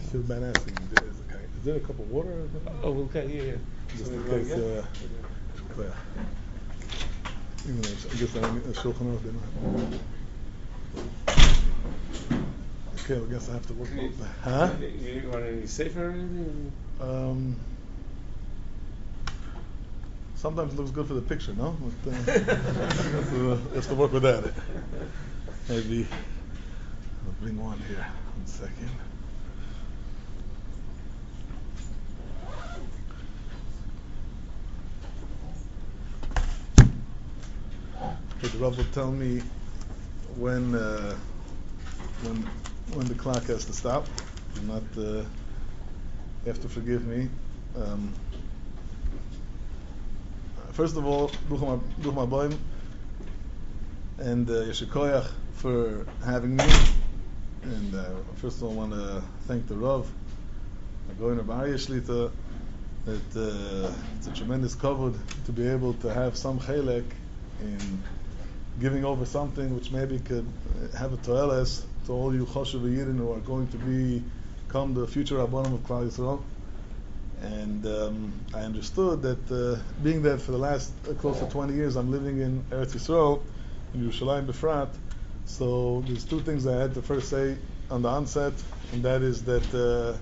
feel bad asking. Is there a cup of water? Oh, okay, yeah. Just in case. Yeah. Even though I guess I don't Shulchan Aruch, they don't have. Okay, I guess I have to look. Huh? You want any safer or anything? Sometimes it looks good for the picture, no? But, let's work with that. Maybe I'll bring one here. 1 second. Okay, the Rav will tell me when the clock has to stop. I'm not. You have to forgive me. First of all, Bruch Maboim and Yeshikoyach for having me. And first of all, I want to thank the Rav, Goyner B'Aryeh Shlita, that it's a tremendous kavod to be able to have some chelek in giving over something which maybe could have a toeles to all you Choshev Yidden who are going to become the future Rabbanim of Klal Yisrael. And I understood that being that for the last close to 20 years I'm living in Eretz Yisrael, in Yerushalayim Befrat, so there's two things I had to first say on the onset, and that is that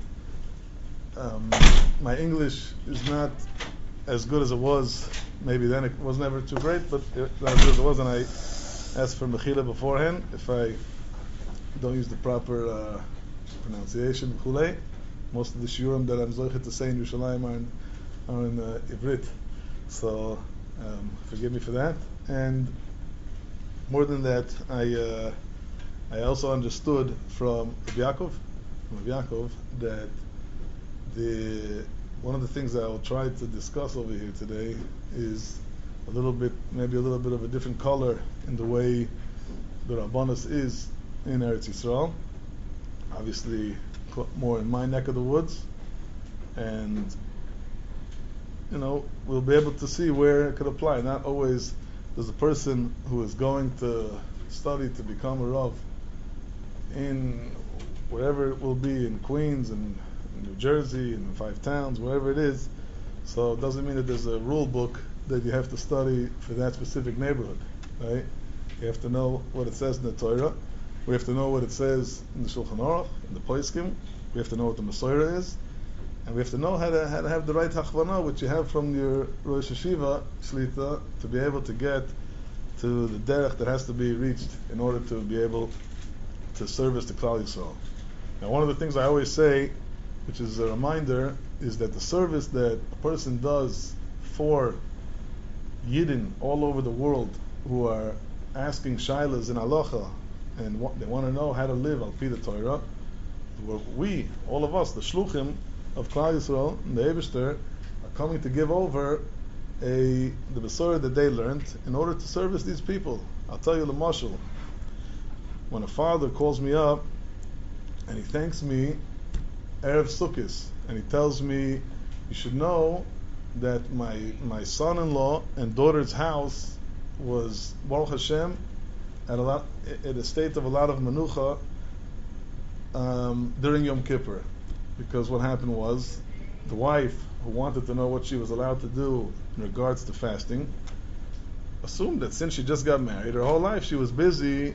my English is not as good as it was. Maybe then it was never too great, but not as good as it was, and I asked for mechila beforehand if I don't use the proper pronunciation. Most of the shiurim that I'm zoichet to say in Yerushalayim are in Ivrit, so forgive me for that. And more than that, I also understood from Rav Yaakov that one of the things that I will try to discuss over here today is maybe a little bit of a different color in the way the Rabbanus is in Eretz Yisrael. Obviously, more in my neck of the woods, and we'll be able to see where it could apply. Not always does a person who is going to study to become a Rav in wherever it will be, in Queens and New Jersey and 5 towns, wherever it is. So it doesn't mean that there's a rule book that you have to study for that specific neighborhood, right? You have to know what it says in the Torah. We have to know what it says in the Shulchan Aruch, in the Poskim. We have to know what the Masorah is, and we have to know how to have the right hachvana, which you have from your Rosh Hashiva Shlita, to be able to get to the derech that has to be reached in order to be able to service the Klal Yisrael. Now, one of the things I always say, which is a reminder, is that the service that a person does for Yidden all over the world who are asking shaylas in halacha and they want to know how to live al pi the Torah, where we, all of us, the shluchim of Klal Yisrael and the Eibishter, are coming to give over the Besorah that they learned in order to service these people. I'll tell you the mashal. When a father calls me up and he thanks me Erev Sukkos, and he tells me, you should know that my son-in-law and daughter's house was, Baruch Hashem, at a state of a lot of menucha during Yom Kippur, because what happened was the wife, who wanted to know what she was allowed to do in regards to fasting, assumed that since she just got married, her whole life she was busy,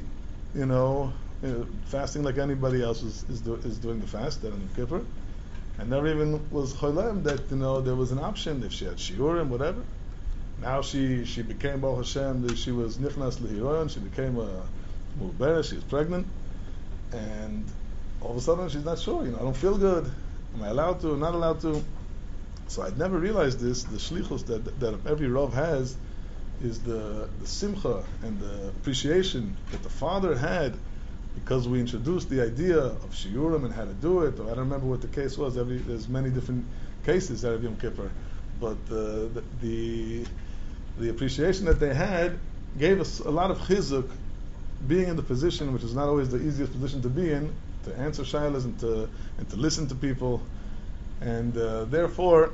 fasting like anybody else is doing the fast at Yom Kippur, and never even was cholem that there was an option if she had shiurim, whatever. Now she became Baruch Hashem, she was nichnas lehiron, she became a mu'beret, she was pregnant, and all of a sudden she's not sure, I don't feel good, am I allowed to, not allowed to? So I'd never realized this, the shlichus that every Rav has is the simcha and the appreciation that the father had, because we introduced the idea of shiurim and how to do it, or I don't remember what the case was, there's many different cases out of Yom Kippur, but the appreciation that they had gave us a lot of chizuk, being in the position, which is not always the easiest position to be in, to answer shaylas and to listen to people, and therefore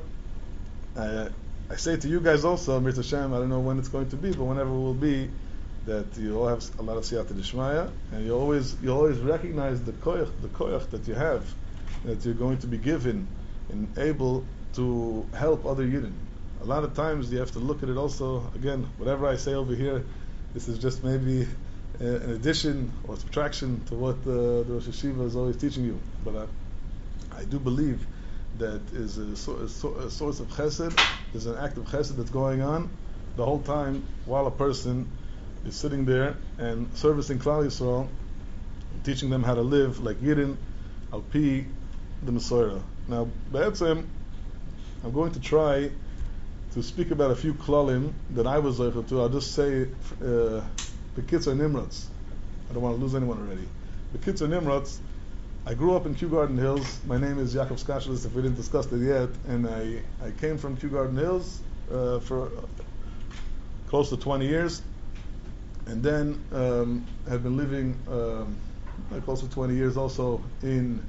I say to you guys also, Amrit Hashem, I don't know when it's going to be, but whenever it will be, that you all have a lot of siyata d'shmaya, and you always recognize the koyach that you have that you're going to be given and able to help other Yidden. A lot of times you have to look at it also, again, whatever I say over here, this is just maybe an addition or subtraction to what the Rosh Hashiva is always teaching you. But I do believe that is a source of chesed, there's an act of chesed that's going on the whole time while a person is sitting there and servicing Klal Yisrael, and teaching them how to live like Yidden, al pi the Mesorah. Now, Be'etzem, I'm going to try to speak about a few klalim that I was able to. I'll just say the Kitzur Nimrods. I don't want to lose anyone already. The Kitzur Nimrods, I grew up in Kew Garden Hills. My name is Yaakov Skashelis, if we didn't discuss it yet. And I came from Kew Garden Hills for close to 20 years. And then have been living close to 20 years also in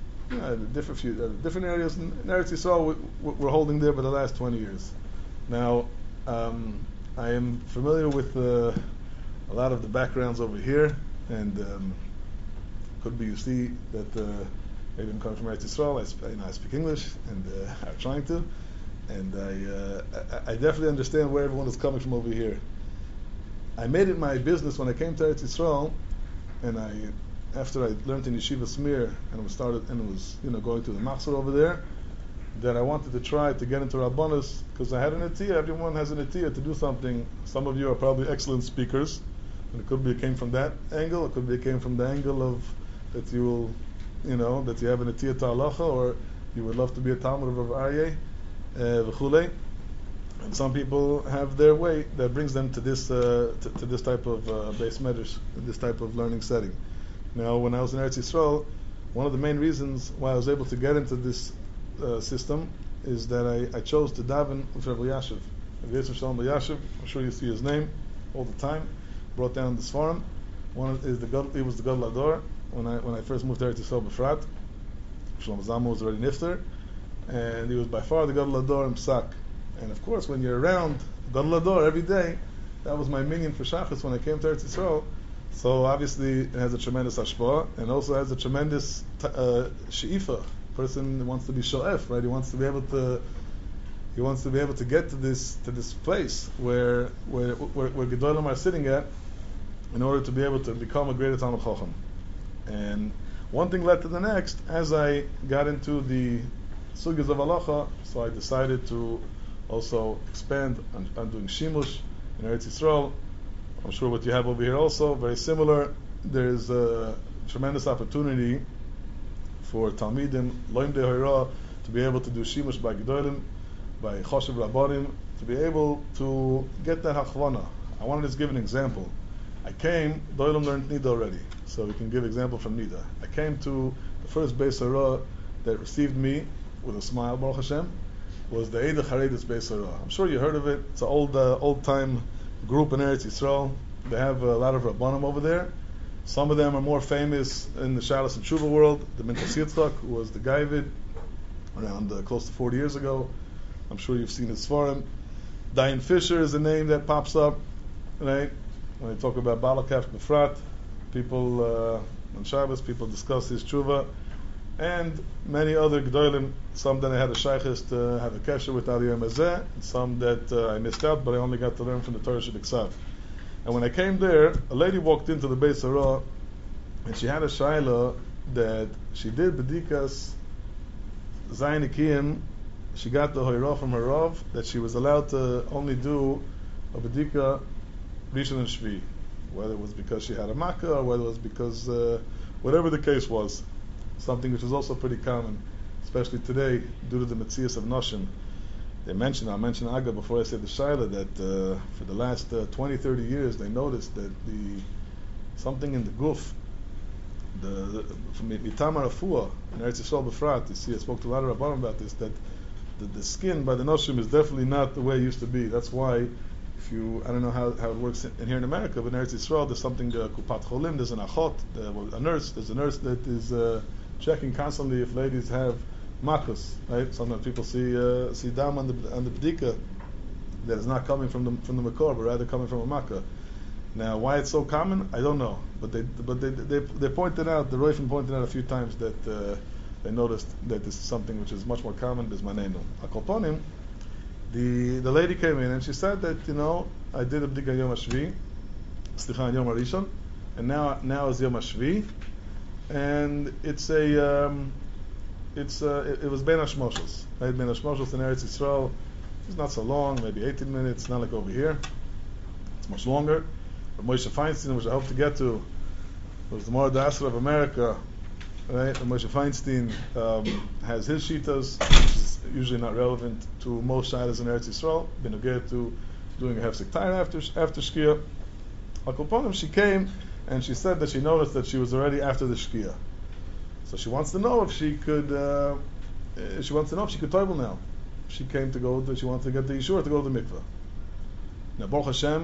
different areas in Eretz Yisrael. We're holding there for the last 20 years. Now, I am familiar with a lot of the backgrounds over here, and could be you see that maybe I'm coming from Eretz Yisrael. I speak English, and I'm trying to, and I definitely understand where everyone is coming from over here. I made it my business when I came to Eretz Yisrael, and after I learned in Yeshiva Smir and was going through the Machzor over there, that I wanted to try to get into Rabbanos, because I had an atiyah. Everyone has an atiyah to do something. Some of you are probably excellent speakers, and it could be it came from that angle. It could be it came from the angle of that you will, that you have an atiyah to halacha, or you would love to be a Talmud of Rav Aryeh, v'chulei. And some people have their way that brings them to this type of beis medrash, this type of learning setting. Now, when I was in Eretz Yisrael, one of the main reasons why I was able to get into this system is that I chose to daven with Rabbi Yashiv. Rabbi Yisrael Shalom Yashiv, I'm sure you see his name all the time, brought down this forum. He was the Gadol Ador when I first moved to Eretz Yisrael Befrat. Shlomo Zalman was already nifter, and he was by far the Gadol Ador in Psak. And of course, when you're around Gadol Ador every day, that was my minyan for Shachas when I came to Eretz Yisrael. So obviously it has a tremendous hashpah, and also has a tremendous she'ifa. Person wants to be sho'ef, right? He wants to be able to get to this place where Gedolim are sitting at, in order to be able to become a greater Talmid Chacham. And one thing led to the next. As I got into the sugyas of halacha, so I decided to also expand on doing shimush in Eretz Yisrael. I'm sure what you have over here also, very similar. There's a tremendous opportunity for Talmidim, Loim Dehoira, to be able to do Shimush by Gedolim, by Choshev Rabbanim, to be able to get that Hachvana. I wanted to just give an example. I came, Doilim learned Nida already, so we can give example from Nida. I came to the first Beis Hara that received me with a smile, Baruch Hashem, was the Eidach Haredis Beis Hara. I'm sure you heard of it. It's an old-time group in Eretz Yisrael. They have a lot of Rabbanim over there. Some of them are more famous in the Shalos and Tshuva world. The Minchas Yitzchak, who was the Gaivid around close to 40 years ago. I'm sure you've seen his Sfarim. Dayan Fisher is a name that pops up, right? When they talk about Balakaf Befrat, people on Shabbos, people discuss his Tshuva, and many other Gdolim. Some that I had a shaykhis to have a kesher with Aliyah Mazeh, and some that I missed out, but I only got to learn from the Torah Shebiksav. And when I came there, a lady walked into the Beis Hara, and she had a shayla that she did Bedikas Zayin Ikiyim. She got the Hoirah from her Rav that she was allowed to only do a Bedika Rishon and Shvi, whether it was because she had a Makkah or whether it was because whatever the case was, something which is also pretty common, especially today due to the Metzias of Noshim. I'll mention Aga before I say the Shaila, that for the last 20, 30 years they noticed that something in the guf, from Mitamar Afua in Eretz Yisrael Befrat, you see I spoke to a lot of Rabbanim about this, that the skin by the Noshim is definitely not the way it used to be. That's why I don't know how it works in here in America, but in Eretz Yisrael there's something, Kupat Cholim, there's an achot, there's a nurse that is checking constantly if ladies have makus, right? Sometimes people see dam on the bdika that is not coming from the makor, but rather coming from a makkah. Now, why it's so common, I don't know. But they pointed out, the Roifin pointed out a few times that they noticed that this is something which is much more common, Bismanenu. Akoponim, the lady came in and she said that, I did a b'dika Yom HaShvi, Slicha Yom HaRishon, and now is Yom HaShvi, and it was Ben HaShmoshes, right? Ben HaShmoshes in Eretz Yisrael. It's not so long, maybe 18 minutes, not like over here. It's much longer. But Moshe Feinstein, which I hope to get to, was the Morad Asra of America, right? And Moshe Feinstein has his shitas, which is usually not relevant to most shitas in Eretz Yisrael. Been again to doing a hefsek tire after Shkia. Al Kolponim, she came and she said that she noticed that she was already after the Shkia. So she wants to know if she could. She wants to know if she could toivel now. She came to she wanted to get the Yeshua to go to the mikveh. Now, Baruch Hashem,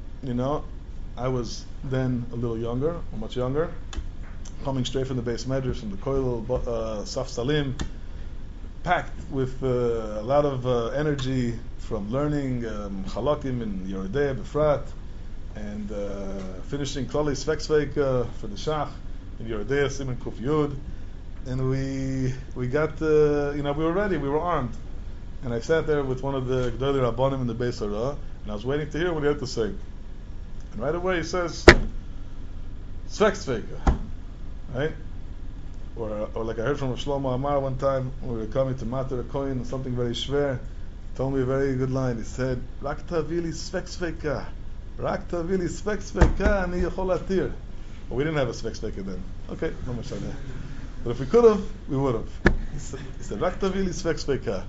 I was then a little younger, or much younger, coming straight from the base medrash, from the koilel, Saf Salim, packed with a lot of energy from learning Chalakim in Yerodea, Befrat, and finishing Klali Svek for the Shach in Yerodea, Simon Kuf Yud. And we got, we were ready, we were armed. And I sat there with one of the Gdolei Rabbanim in the Beis Hara, and I was waiting to hear what he had to say. And right away he says, Svek, right? Or like I heard from Shlomo Amar one time, when we were coming to Mater Kohen, something very shver, told me a very good line. He said, Rak tavili svek, Rak tavili svek, ani yachol atir. Well, we didn't have a svek then. Okay, no much on that. But if we could have, we would have. He said, Rak tavili svek.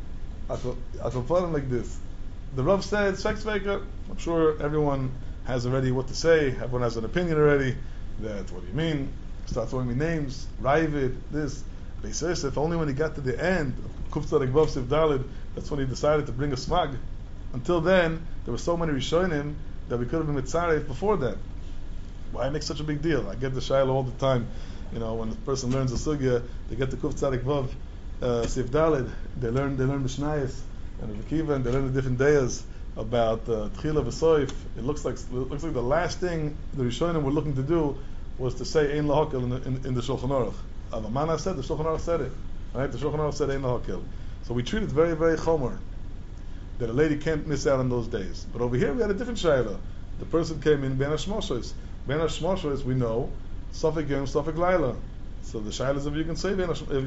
I can put him like this. The Rav said, Svek, I'm sure everyone has already what to say, everyone has an opinion already, that, what do you mean? Start throwing me names, Ravid, this. Beis Yosef, only when he got to the end of Kuf Tzaddik Vav Sif Daled, that's when he decided to bring a smag. Until then, there were so many Rishonim that we could have been mitzaref before that. Why make such a big deal? I get the shayla all the time. When the person learns the sugya, they get the Kuf Tzaddik Vav Sif Daled, they learn Mishnayos and Akiva, and they learn the different dayas about Tchila v'Soif. It looks like the last thing the Rishonim were looking to do was to say Ein Lahakil in the Shulchan Aruch. Avamana said, the Shulchan Aruch said it. Right? The Shulchan Aruch said Ein Lahakil. So we treat it very, very chomer that a lady can't miss out on those days. But over here we had a different shayla. The person came in Ben HaShmoshes. Ben HaShmoshes, we know, Safek Yom, Safek Laila. So the shayla is if you can say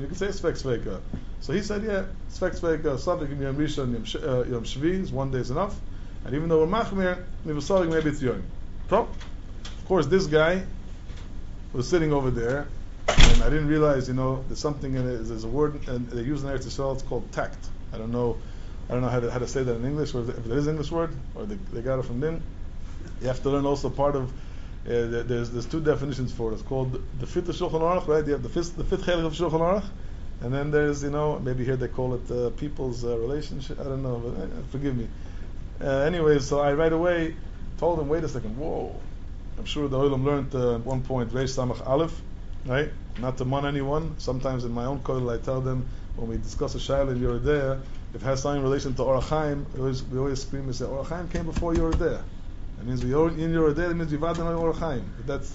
Svek. So he said, yeah, Svek, Safek Yom Rishon, Yom Shvi, 1 day is enough. And even though we're Machmir, maybe it's Yom. So, of course, this guy was sitting over there, and I didn't realize, there's something in it. There's a word, and they use in Eretz Yisrael. It's called tact. I don't know how to say that in English, or if there is an English word, or they got it from them. You have to learn also part of. There's two definitions for it. It's called the fifth Shulchan Aruch, right? You have the fifth chelik of Shulchan Aruch, and then there's maybe here they call it people's relationship. I don't know, but forgive me. Anyway, so I right away told him, wait a second, whoa. I'm sure the Olam learned at one point Reish Samach Aleph, right? Not to man anyone. Sometimes in my own kollel I tell them when we discuss a shayla in Yerodea, if it has something in relation to Orach Chaim, we always scream and say Orach Chaim came before Yerodea. That means we in Yerodea. That means we've had Orach Chaim. But that's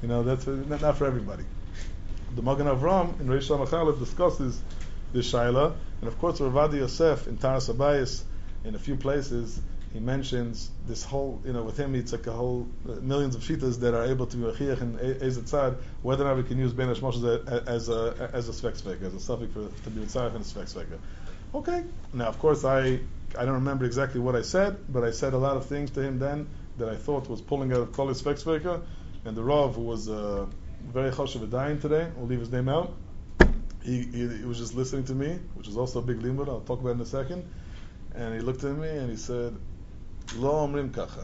not for everybody. The Magen Avram in Reish Samach Aleph discusses this shayla, and of course Rav Adi Yosef in Taras Abayis in a few places. He mentions this whole, with him it's like a whole millions of shitas that are able to be mechiach and ezet tzad, whether or not we can use ben hashmoshes as a svek, as a suffix to be mitzaref and a svek. Okay. Now, of course, I don't remember exactly what I said, but I said a lot of things to him then that I thought was pulling out of kol svek. And the Rav, who was very choshev dying today, we'll leave his name out. He was just listening to me, which is also a big limud. I'll talk about it in a second. And he looked at me and he said, Lo omrim kacha.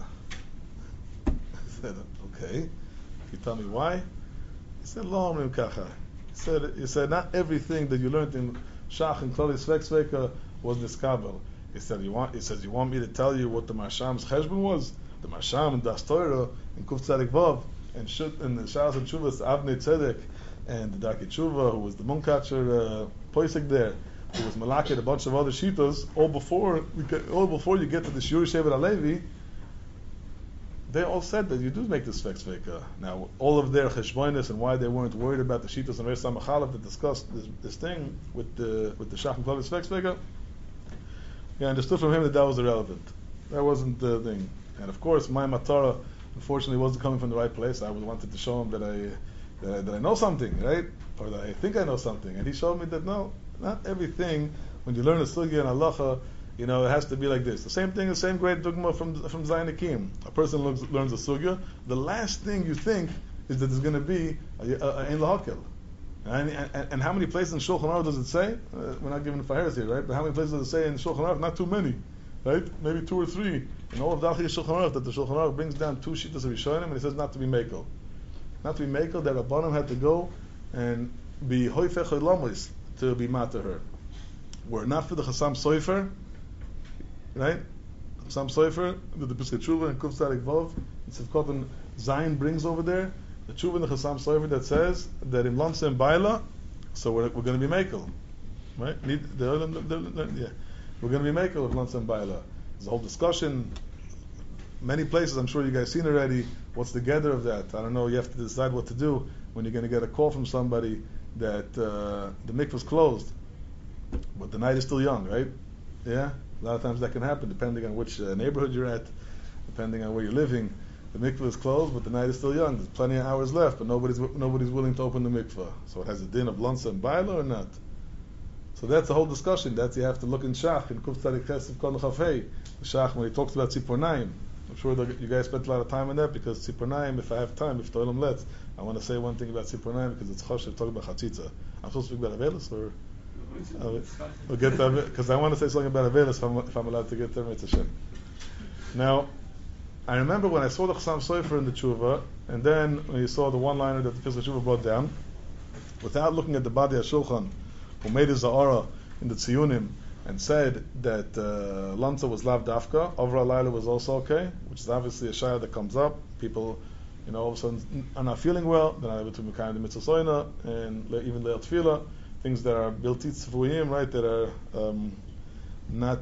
I said, okay. Can you tell me why? He said, Lo omrim kacha. He said, not everything that you learned in Shach and Klali Svek was niskabel. He said, you want me to tell you what the Marsham's cheshbon was? The Marsham and Das Torah and Kuf Tzadik Vav and the Shas and Shuvas Avnei Tzedek and the Darkei Tshuva, who was the Munkatcher Poisek there, who was Malakit, a bunch of other shitas, all before you get to the Shiur Shevet HaLevi, they all said that you do make this Sveka. Now, all of their cheshbonis and why they weren't worried about the Shitas and Reis Samachalov that discussed this thing with the Shach and Klal Sveka, I understood from him that was irrelevant. That wasn't the thing. And of course, my Matara, unfortunately, wasn't coming from the right place. I wanted to show him that I know something, right? Or that I think I know something. And he showed me that no, not everything, when you learn a sugya and halacha, it has to be like this. The same thing, the same great dogma from Zayin Akim. A person learns a sugya, the last thing you think is that there's going to be ein lahakel. And how many places in Shulchan Aruch does it say? We're not giving Faharis here, right? But how many places does it say in Shulchan Aruch? Not too many, right? Maybe 2 or 3. In all of Dalchei Shulchan Aruch, that the Shulchan Aruch brings down 2 shitas of Rishonim, and he says not to be mekel. Not to be mekel, that Rabbanim had to go and be hoifech oilamos to be matter her. Were not for the Chassam Sofer, right? Chassam Sofer, the Piskei Tshuva and Kuf Tzadik Vov, and Sivkot Zayin brings over there the Tshuva and the Chassam Sofer that says that in Lansa and Baila, so we're going to be mekel, right? Yeah, we're going to be mekel of Lansa and Baila. There's a whole discussion. Many places, I'm sure you guys seen already. What's the gather of that? I don't know. You have to decide what to do when you're going to get a call from somebody that the mikvah's closed, but the night is still young, right? Yeah, a lot of times that can happen depending on which neighborhood you're at, depending on where you're living. The mikvah is closed, but the night is still young. There's plenty of hours left, but nobody's willing to open the mikvah. So it has a din of lansa and baila or not? So that's the whole discussion. That's you have to look in Shach in Kuf Tzadik Chesed Kol Chafei. Shach when he talks about Tzipornaim. I'm sure you guys spent a lot of time on that because Tzipornaim, if I have time, if Toilam lets, I want to say one thing about Tzipornaim because it's choshev talking about Chatzitza. I'm supposed to speak about Avelis or we'll get that because I want to say something about Avelis if I'm allowed to get there. It's a shame. Now, I remember when I saw the Chassam Sofer in the Tshuva, and then when you saw the one-liner that the Piskei Tshuva brought down, without looking at the Badi HaShulchan, who made his Za'ara in the Tziyunim, and said that Lanza was Lav Dafka, Avra Laila was also okay, which is obviously a shayah that comes up. People, all of a sudden are not feeling well, they're not able to Mekayim the Mitzvah Soina, and even Leil Tefillah, things that are Bilti Tzvuyim, right, that are not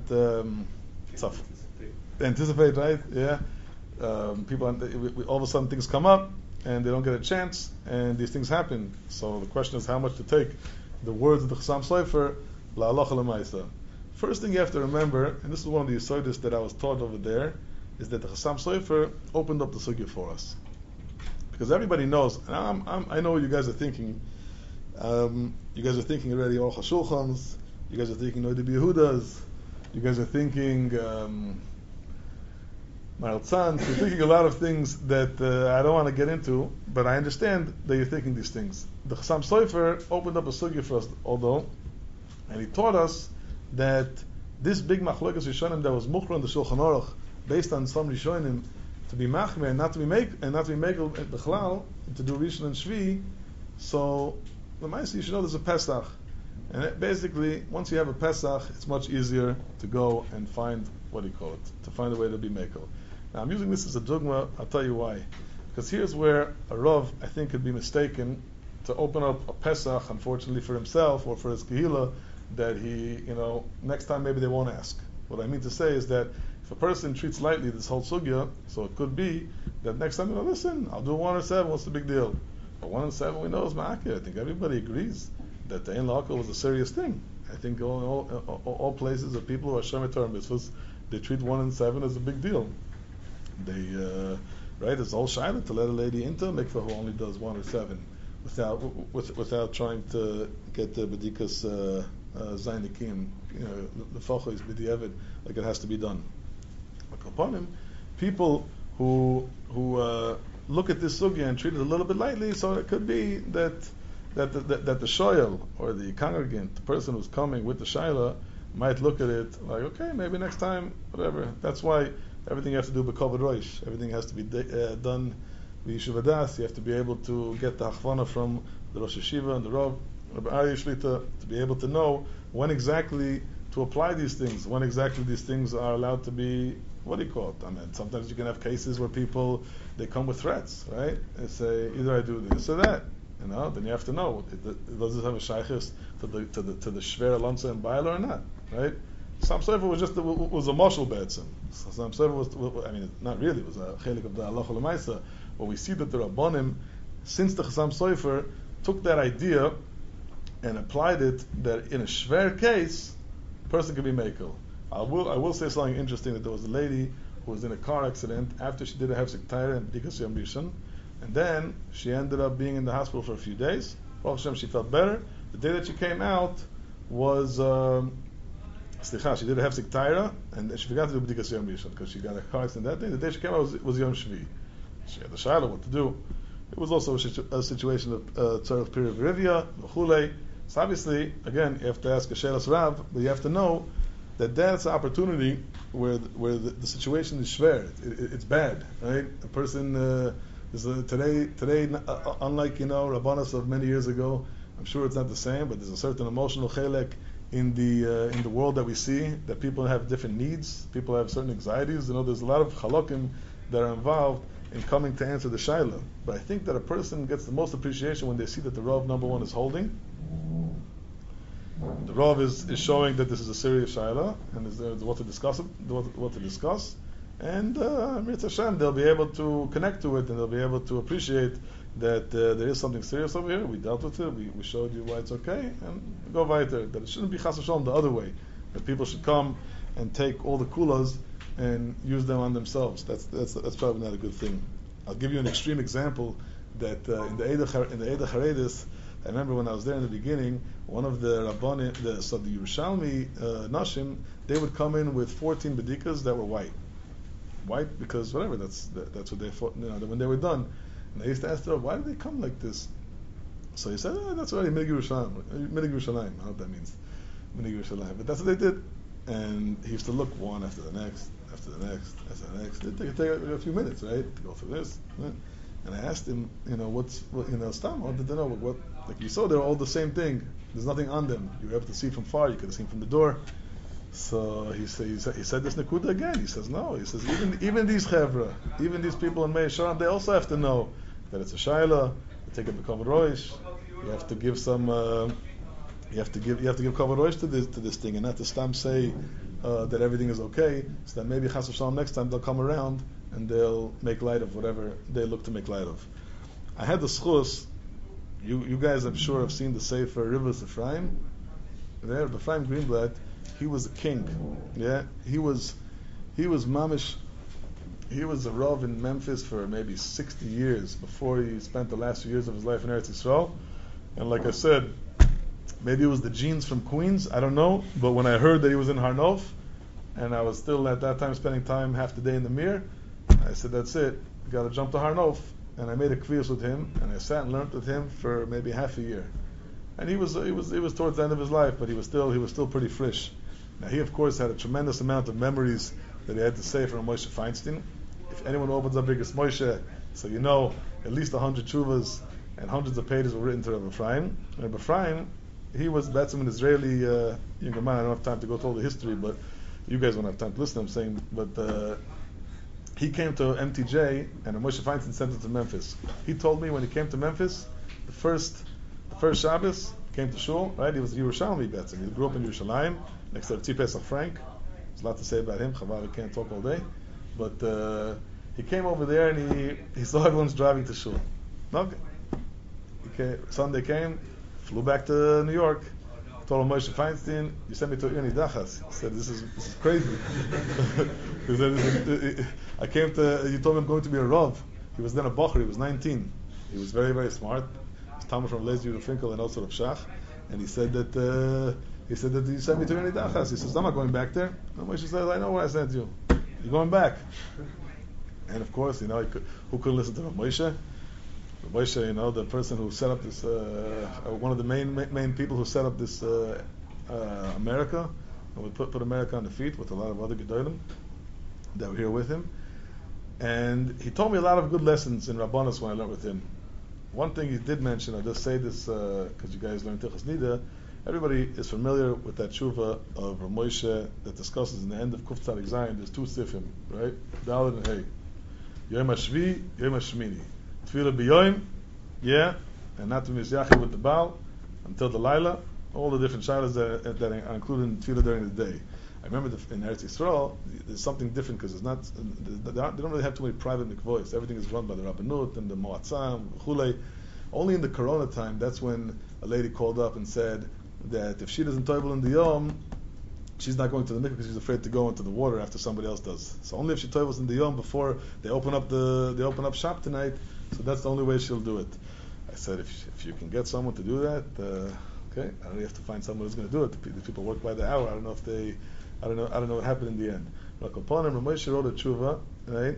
anticipate, right? Yeah. People, all of a sudden things come up, and they don't get a chance, and these things happen. So the question is how much to take the words of the Chassam Sofer, La'alacha L'maisa. First thing you have to remember, and this is one of the yesodis that I was taught over there, is that the Chassam Sofer opened up the sugya for us. Because everybody knows, and I know what you guys are thinking. You guys are thinking already Aruch HaShulchans, you guys are thinking Noida B'Yehudas, you guys are thinking Maral Tzan, you're thinking a lot of things that I don't want to get into, but I understand that you're thinking these things. The Chassam Sofer opened up a sugya for us, and he taught us that this big machlokas Rishonim that was muchra in the Shulchan Aruch, based on some Rishonim, to be machmer and not to be mekel b'chlal, to do Rishon and Shvi. So the Ma'aseh, you should know there's a Pesach, and basically once you have a Pesach, it's much easier to go and find to find a way to be mekel. Now I'm using this as a dogma. I'll tell you why. Because here's where a Rav, I think, could be mistaken to open up a Pesach, unfortunately for himself or for his Kehillah, that he, next time maybe they won't ask. What I mean to say is that if a person treats lightly this whole sugya, so it could be that next time, listen, I'll do 1 or 7, what's the big deal? But 1 and 7 we know is ma'akeh. I think everybody agrees that the Ein La'akel was a serious thing. I think all places of people who are Shemet Torah mitzvahs, they treat 1 and 7 as a big deal. They, right, it's all shayla to let a lady into a mikvah who only does 1 or 7 without trying to get the bedikas zayin akim, the focha is b'diavad, like it has to be done. Upon him, people who look at this sugya and treat it a little bit lightly, so it could be that the shoyel or the congregant, the person who's coming with the shayla, might look at it like, okay, maybe next time, whatever. That's why everything you have to do b'kovod roish. Everything has to be done b'yishuv hadas. You have to be able to get the hachvana from the Rosh Hashiva and the Rav Aryeh Shlita to be able to know when exactly to apply these things, when exactly these things are allowed to be, I mean, sometimes you can have cases where people, they come with threats, right? They say, either I do this or that, then you have to know, does it have a shaykhis to the shver lanza and baila or not, right? Chasam Sofer was a marshal be'etzim. Chasam Sofer was, I mean, not really, it was a chelik of the halacha l'maisa. But we see that the Rabbanim, since the Chasam Sofer, took that idea and applied it that in a shver case, a person can be mekel. I will say something interesting, that there was a lady who was in a car accident after she did a hefsek Torah and B'dikas Yom Rishon, and then she ended up being in the hospital for a few days. Baruch Hashem, she felt better. The day that she came out was she did a hefsek Torah and she forgot to do B'dikas Yom Rishon because she got a car accident that day. The day she came out was Yom Shvi. She had the shayla what to do. It was also a situation of tzarech period of Rivia, v'chulei. So obviously, again, you have to ask a shelas Rav, but you have to know that that's an opportunity where the situation is shver. It's bad, right? A person today, unlike Rabbanos of many years ago, I'm sure it's not the same, but there's a certain emotional chelek in the world that we see, that people have different needs, people have certain anxieties. There's a lot of halakim that are involved in coming to answer the shaila. But I think that a person gets the most appreciation when they see that the Rav, number one, is holding. The Rav is showing that this is a serious shaila, and there's what to discuss. And Mitzvah Hashem, they'll be able to connect to it, and they'll be able to appreciate that there is something serious over here. We dealt with it. We showed you why it's okay, and go weiter. That it shouldn't be chas v'shalom the other way. That people should come and take all the kulas and use them on themselves. That's probably not a good thing. I'll give you an extreme example that in the Eida Charedis, I remember when I was there in the beginning, one of the Rabbanim, the Yerushalmi Nashim, they would come in with 14 bedikas that were white. White because whatever, that's what they thought, when they were done. And I used to ask them, why did they come like this? So he said, that's already Minig Yerushalayim. I don't know what that means. Minig Yerushalayim. But that's what they did. And he used to look one after the next. It'd take a few minutes, right, to go through this. Right? And I asked him, Stam, I wanted to know what, like you saw, they're all the same thing. There's nothing on them. You were able to see from far. You could have seen from the door. So he said this Nakuda again. He says no. He says even these chevra, even these people in Meir Sharam, they also have to know that it's a shaila. They take a b'kavod roish. You have to give some. You have to give kavod roish to this thing, and not to stam say that everything is okay. So that maybe chas v'shalom next time they'll come around and they'll make light of whatever they look to make light of. I had the schus. You guys, I'm sure, have seen the Sefer Rivers Ephraim. There, Ephraim Greenblatt. He was a king. Yeah, he was mamish. He was a rav in Memphis for maybe 60 years before he spent the last few years of his life in Eretz Yisrael. And like I said, maybe it was the genes from Queens. I don't know. But when I heard that he was in Har Nof, and I was still at that time spending time half the day in the Mir, I said, that's it. Got to jump to Har Nof. And I made a kviyas with him, and I sat and learned with him for maybe half a year. And he was towards the end of his life, but he was still pretty fresh. Now he of course had a tremendous amount of memories that he had to say from Moshe Feinstein. If anyone opens up Biggest Moshe, so at least 100 tshuvas and hundreds of pages were written to Rabbi Ephraim. And Rabbi Ephraim, he was that's an Israeli younger man. I don't have time to go through all the history, but you guys won't have time to listen. I'm saying, but he came to MTJ, and Moshe Feinstein sent him to Memphis. He told me when he came to Memphis, the first Shabbos, came to shul, right? He was a Yerushalmi Betzim. He grew up in Yerushalayim, next to Tzvi Pesach Frank. There's a lot to say about him. Chaval, we can't talk all day. But he came over there and he saw everyone's driving to shul. Okay. Sunday came, flew back to New York. Told him, Moshe Feinstein, you sent me to Yoni Dachas. He said, this is crazy. He said, I came to, you told me I'm going to be a Rav. He was then a Bocher, he was 19. He was very, very smart. He's Talmud from Lezer Yehuda Finkel and also of Shach. And he said that you sent me to Yoni Dachas. He says, I'm not going back there. And Moshe says, I know where I sent you. You're going back. And of course, who could listen to Moshe? Moshe, the person who set up this, one of the main people who set up this America, and would put America on the feet with a lot of other Gedolim that were here with him. And he told me a lot of good lessons in Rabbanos when I learned with him. One thing he did mention, I'll just say this because you guys learned Tilchas Nida, everybody is familiar with that tshuva of Rav Moshe that discusses in the end of Kuf Tzadik Zayin, there's two sifim, right? Daled and Hey. Yom HaShvi, Yom HaShmini. Tefillah b'yoyim, and not to miss Yachid with the Baal until the Laila, all the different shilas that are included in tefillah during the day. I remember in Eretz Yisrael, there's something different because it's not, they don't really have too many private mikvahs. Everything is run by the Rabbanut and the Moatzam, Chulei. Only in the Corona time, that's when a lady called up and said that if she doesn't toivel in the Yom, she's not going to the mikvah because she's afraid to go into the water after somebody else does. So only if she toivels in the Yom before they open up shop tonight, so that's the only way she'll do it. I said, if you can get someone to do that, okay, I only have to find someone who's going to do it. The people work by the hour. I don't know what happened in the end. Rav Moshe wrote a tshuva, right?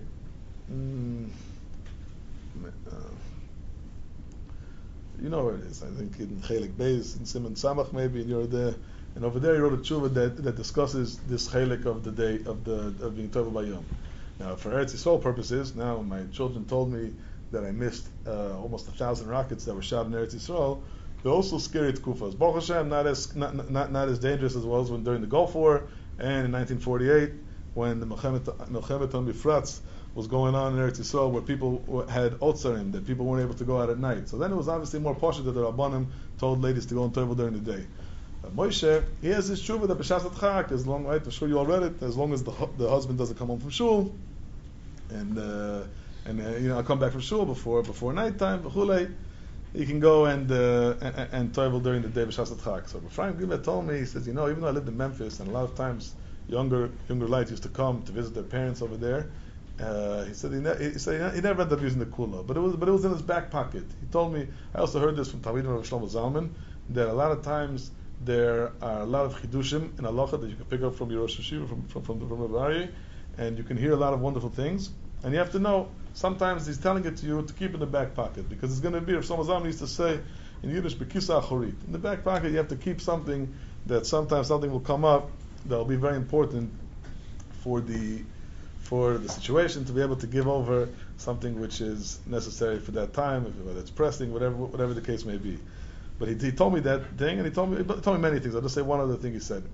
You know where it is. I think in Chelik Beis, in Simon Samach maybe, and you're there. And over there he wrote a tshuva that discusses this chelik of the day of being tovel by Yom. Now, for Eretz Yisrael purposes, now my children told me that I missed almost 1,000 rockets that were shot in Eretz Yisrael. They're also scary tkufas. Baruch Hashem, not as dangerous as well as during the Gulf War and in 1948 when the Milchemet on Bifratz was going on in Eretz Yisrael, where people had otzarim, that people weren't able to go out at night. So then it was obviously more poshut that the Rabbanim told ladies to go and tovel during the day. Moshe, he has this tshuva that b'shas adchak, as long, right? I'm sure you all read it. As long as the husband doesn't come home from shul, and I come back from shul before nighttime, b'chulei, he can go and tovel during the day b'shas adchak. So Ephraim Gilbert told me, he says, even though I lived in Memphis, and a lot of times younger lights used to come to visit their parents over there. He said he never ended up using the kula, but it was in his back pocket. He told me. I also heard this from Talmidim Rav Shlomo Zalman, that a lot of times there are a lot of chidushim in halacha that you can pick up from your Rosh Hashiva, from Rabbi Aryeh, and you can hear a lot of wonderful things. And you have to know, sometimes he's telling it to you to keep in the back pocket, because it's going to be, Rav Shlomo Zalman used to say in Yiddish, bekisa achorit. In the back pocket, you have to keep something that sometimes something will come up that will be very important for the situation, to be able to give over something which is necessary for that time, whether it's pressing, whatever the case may be. But he told me that thing, and he told me many things. I'll just say one other thing he said.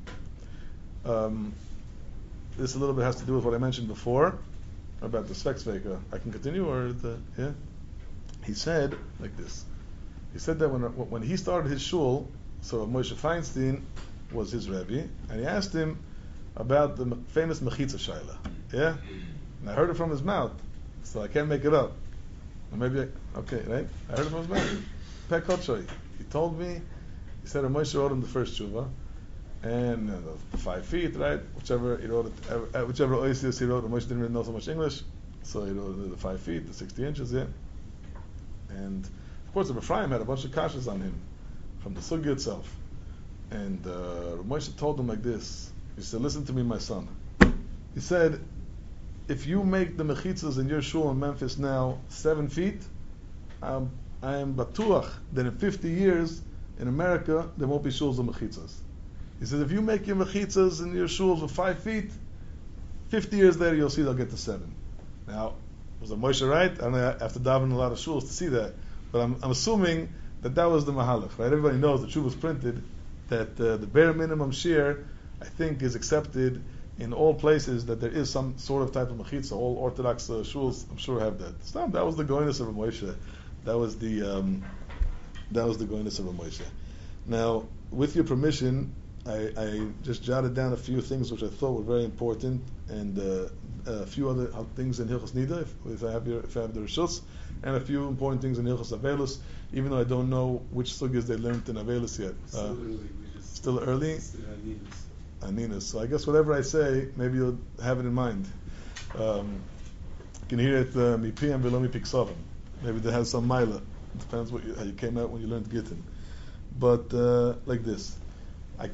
This a little bit has to do with what I mentioned before about the Sveksveka. I can continue, or yeah? He said like this. He said that when he started his shul, so Moshe Feinstein was his Rebbe, and he asked him about the famous Mechitza Shaila. Yeah? And I heard it from his mouth, so I can't make it up. Or maybe okay, right? I heard it from his mouth. Pek Hotshoi. He told me, he said Moshe wrote him the first tshuva, and the 5 feet, right? Whichever oisius he wrote, Moshe didn't really know so much English, so he wrote the 5 feet, the 60 inches, yeah. And of course, the Ephraim had a bunch of kashas on him from the sugya itself. And Moshe told him like this. He said, "Listen to me, my son." He said, "If you make the mechitzas in your shul in Memphis now 7 feet, I am batuach that in 50 years in America there won't be shuls of mechitzas." He said, "If you make your mechitzas in your shuls with 5 feet, 50 years later you'll see they'll get to 7." Now, was Moshe right? I don't know, I have to daven in a lot of shuls to see that, but I'm assuming that was the mahalach, right? Everybody knows the tshuva was printed that the bare minimum shear, I think, is accepted in all places that there is some sort of type of mechitza. All Orthodox shuls, I'm sure, have that. That was the goyness of Moshe. That was the goyness of Moshe. Now, with your permission, I just jotted down a few things which I thought were very important, and a few other things in Hilchos Nida, if I have the Rishus, and a few important things in Hilchos Avelus, even though I don't know which sugyas they learned in Avelus yet. Still early? Aninus. So I guess whatever I say, maybe you'll have it in mind. You can hear it mipi and velo mipiksavim. Maybe that has some mila. It depends how you came out when you learned Gittin. But like this, like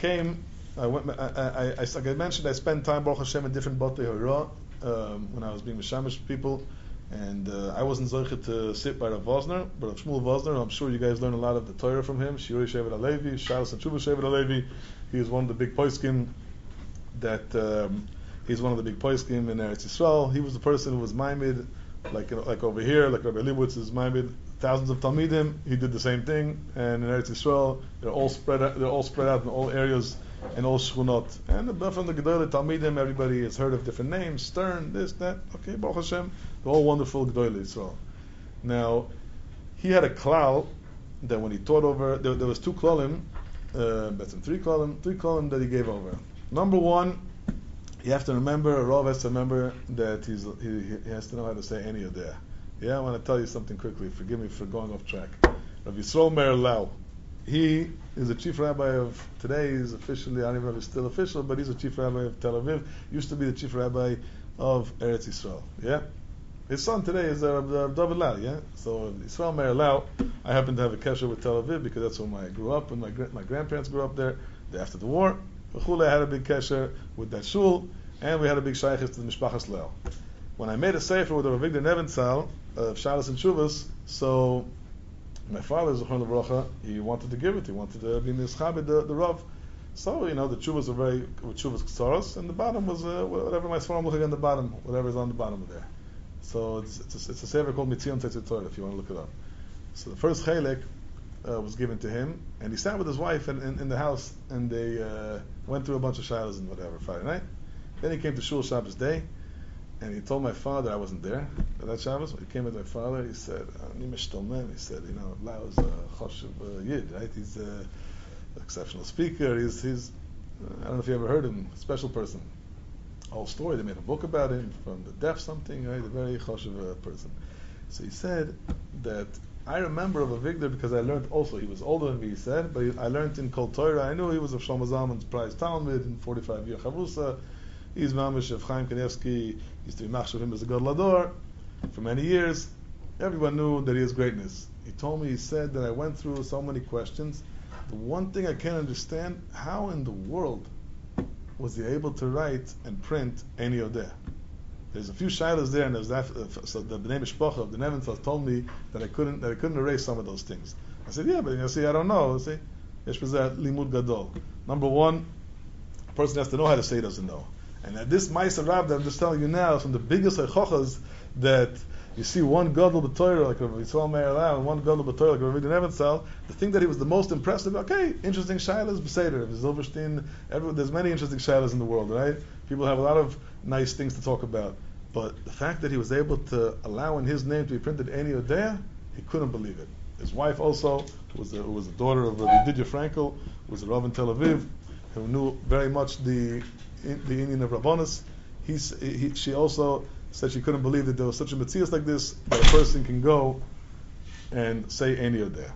I mentioned, I spent time Baruch Hashem in different Batei Hora when I was being Mishamish people, and I wasn't zoche to sit by Rav Vosner, but Rav Shmuel Vosner. I'm sure you guys learned a lot of the Torah from him. Shiuri Shevet Alevi, Shalos and Tshuva Shevet Alevi. He is one of the big poiskim he's one of the big poiskim in Eretz Yisrael. He was the person who was maimed, like over here, like Rabbi Leibowitz is maimed thousands of Talmidim. He did the same thing, and in Eretz Yisrael, they're all spread out in all areas, in all shchunot. And from the Gedolei Talmidim, everybody has heard of different names, Stern, this, that. Okay, Baruch Hashem, they're all wonderful Gedolei Yisrael. Now, he had a klal that when he taught over, there was 2 klalim three column that he gave over. Number one, you have to remember, a Rav has to remember that he has to know how to say any of that. Yeah, I want to tell you something quickly. Forgive me for going off track. Rav Yisrael Meir Lau, he is the chief rabbi of today. He's officially, I don't even know if he's still official, but he's the chief rabbi of Tel Aviv. Used to be the chief rabbi of Eretz Yisrael. Yeah, his son today is David Lau. Yeah, so Yisrael Meir Lau. I happen to have a kesher with Tel Aviv because that's where I grew up, and my grandparents grew up there. After the war, I had a big kesher with that shul, and we had a big shaykhis to the Mishpachas Leil. When I made a sefer with Rav Avigdor Nebenzahl of Shalos and Shuvas, so my father, Zechron Levracha, he wanted to give it. He wanted to be Mischabed the Rav. So, the Chuvas were Chuvas Ksaros, and the bottom was whatever my Sfarim looking on the bottom, whatever's on the bottom of there. So it's a sefer called Mitzion Tetzet Torah, if you want to look it up. So the first Chelek was given to him, and he sat with his wife in the house, and they went through a bunch of shilas and whatever Friday night. Then he came to Shul Shabbos day, and he told my father, I wasn't there at that Shabbos. When he came with my father, he said, he said, Lau is a choshev yid, right? He's an exceptional speaker. He's I don't know if you ever heard him, a special person. Whole story, they made a book about him, from the deaf something, right? A very choshev person. So he said that I remember of Avigdor because I learned also, he was older than me, he said, but I learned in Kol Torah. I knew he was of Shlomo Zalman's prize Talmud in 45 year Chavrusa. He's mamish of Chaim Kanievsky. Used to be machshav him as a Gadol Hador for many years. Everyone knew that he has greatness. He told me, he said that I went through so many questions. The one thing I can't understand, how in the world was he able to write and print any of that? There's a few shilas there, and there's that. So the Bnei Mishpacha of the Nebenzahl told me that I couldn't erase some of those things. I said, yeah, but I don't know. See, Yesh B'zeh Limud Gadol. Number one, a person has to know how to say he doesn't know. And at this Ma'aser Rab that I'm just telling you now, from the biggest Eichochas, that you see one Gadol B'Torah like Rav Yisrael Meir Lau and one Gadol B'Torah like Rav Avigdor Nebenzahl, the thing that he was the most impressed with, okay, interesting shilas, B'Seder, Zilberstein, there's many interesting shilas in the world, right? People have a lot of nice things to talk about. But the fact that he was able to allow in his name to be printed any Odea, he couldn't believe it. His wife also, who was the daughter of Didier Frankel, who was a Rav in Tel Aviv, who knew very much the Indian of Rabbanis. She also said she couldn't believe that there was such a Metzias like this, that a person can go and say any Odea.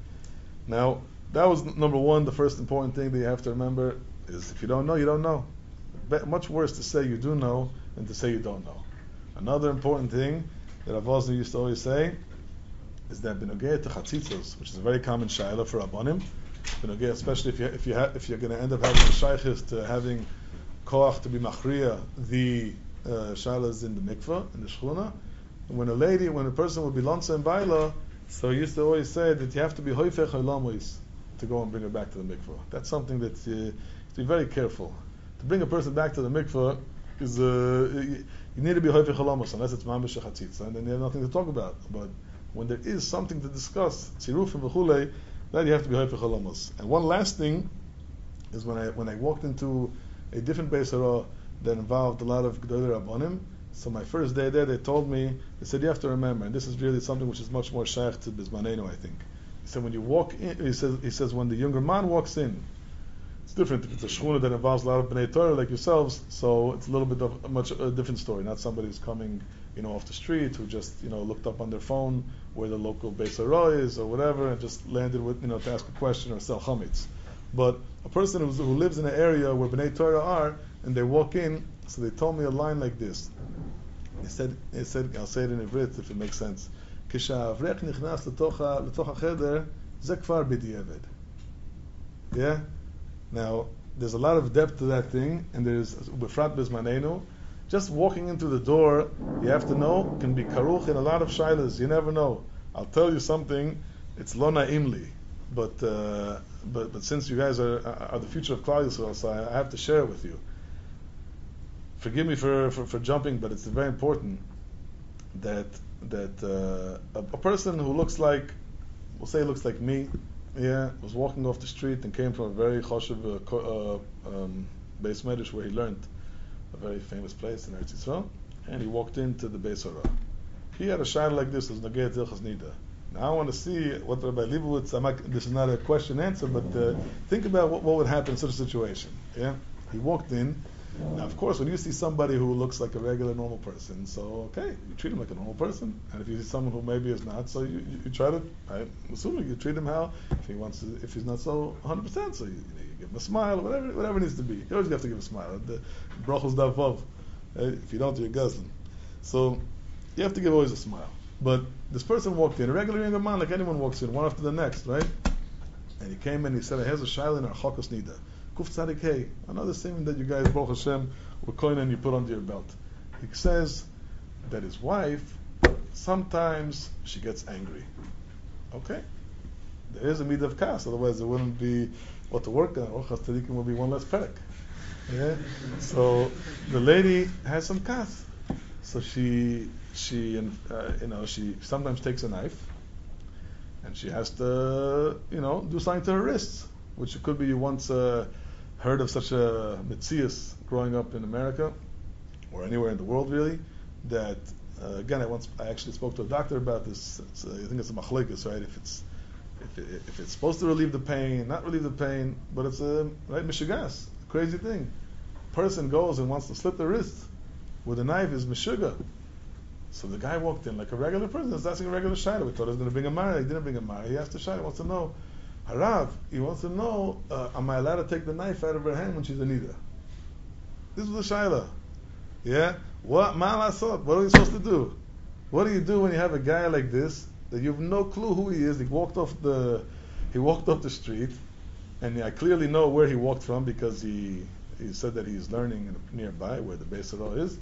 Now, that was number one. The first important thing that you have to remember is if you don't know, you don't know. Much worse to say you do know than to say you don't know. Another important thing that Rav Wosner used to always say is that b'nogei to chatzitzos, which is a very common shayla for Rabbanim, b'nogei, especially if you're going to end up having a shaykhis to having koach to be machriya the shaylas in the mikvah, in the shchuna. When a person will be lonsa and baila, so he used to always say that you have to be hoifech ha'lamois to go and bring her back to the mikvah. That's something that you have to be very careful. To bring a person back to the mikvah is you need to be hoifech halamos unless it's mamish chatzitza, and then you have nothing to talk about. But when there is something to discuss, tzirufim v'chulei, then you have to be hoifech halamos. And one last thing is when I walked into a different Beis Hara that involved a lot of Gedolei Rabbanim. So my first day there, they told me, they said you have to remember, and this is really something which is much more shaykh to Bismanenu, I think. He said when you walk in, he says when the younger man walks in. It's different if it's a shchuna that involves a lot of Bnei Torah like yourselves, so it's a little bit of a different story. Not somebody who's coming, off the street who just, looked up on their phone where the local Beis Hara is or whatever and just landed with, to ask a question or sell chametz. But a person who lives in an area where Bnei Torah are and they walk in, so they told me a line like this. He said, I'll say it in Ivrit if it makes sense. Kishavrech nichnas letoch hacheder, ze kvar b'diavad. Yeah? Now, there's a lot of depth to that thing, and there's befrat bismanenu. Just walking into the door, you have to know, can be karuch in a lot of shilas. You never know. I'll tell you something. It's lo na'imli, but since you guys are the future of Klal Yisrael, so I have to share it with you. Forgive me for jumping, but it's very important that a person who looks like me. Yeah, was walking off the street and came from a very choshev Beis Medrash where he learned, a very famous place in Eretz Yisrael, and he walked into the Beis Hara. He had a shayla like this, as Nagei Zilchas Nida. Now I want to see what Rabbi Leibowitz, this is not a question answer, but think about what would happen in such a situation. Yeah? He walked in. Now, of course, when you see somebody who looks like a regular, normal person, so, okay, you treat him like a normal person. And if you see someone who maybe is not, so you try to, I'm assuming you treat him how, if he's not so 100%, so you give him a smile, whatever it needs to be. You always have to give a smile. The brachos davav. If you don't, you're guzzling. So, you have to give always a smile. But this person walked in, a regular younger man, like anyone walks in, one after the next, right? And he came in and he said, here's a shaila in our chokos nida. Kuf tzadik hey, another thing that you guys, Baruch Hashem, were coin and you put under your belt. He says that his wife, sometimes she gets angry. Okay? There is a midah of kas, otherwise there wouldn't be what to work on. Orchas tzadikim would be one less perek. Yeah? So the lady has some kas. So she sometimes takes a knife and she has to, do something to her wrists, which it could be you once heard of such a mitzias growing up in America or anywhere in the world really, that again I actually spoke to a doctor about this. I think it's a machlekes, right? If it's supposed to relieve the pain, not relieve the pain, but it's a right mishigas, crazy thing. Person goes and wants to slit the wrist with a knife is meshuga. So the guy walked in like a regular person. He's asking a regular shayla. We thought he was going to bring a mara. He didn't bring a mara. He asked the shayla. He wants to know, Harav, he wants to know, am I allowed to take the knife out of her hand when she's a nida? This was the shayla. Yeah? What malasot? What are you supposed to do? What do you do when you have a guy like this that you have no clue who he is? He walked off the street, and I clearly know where he walked from because he said that he's learning nearby where the Beis Hillel is.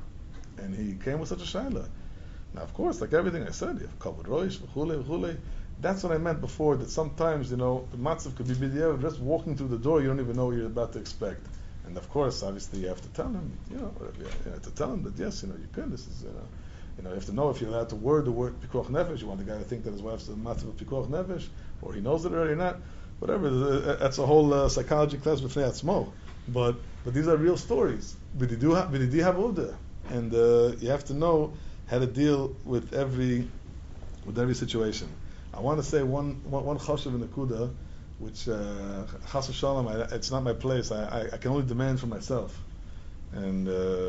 And he came with such a shayla. Now, of course, like everything I said, you have kavod roish, v'chule. That's what I meant before, that sometimes, the matzav could be b'diavad, just walking through the door, you don't even know what you're about to expect. And of course, obviously, you have to tell him, you have to tell him that, yes, you can, this is, you have to know if you're allowed to word the word pikuach nefesh. You want the guy to think that his wife's a matzav of pikuach nefesh, or he knows it already or not. Whatever, that's a whole psychology class b'fnei atzmo. But these are real stories. B'didi have uda. And you have to know how to deal with every situation. I want to say one chashuv in the kuda, which chas v'shalom, it's not my place. I can only demand for myself, and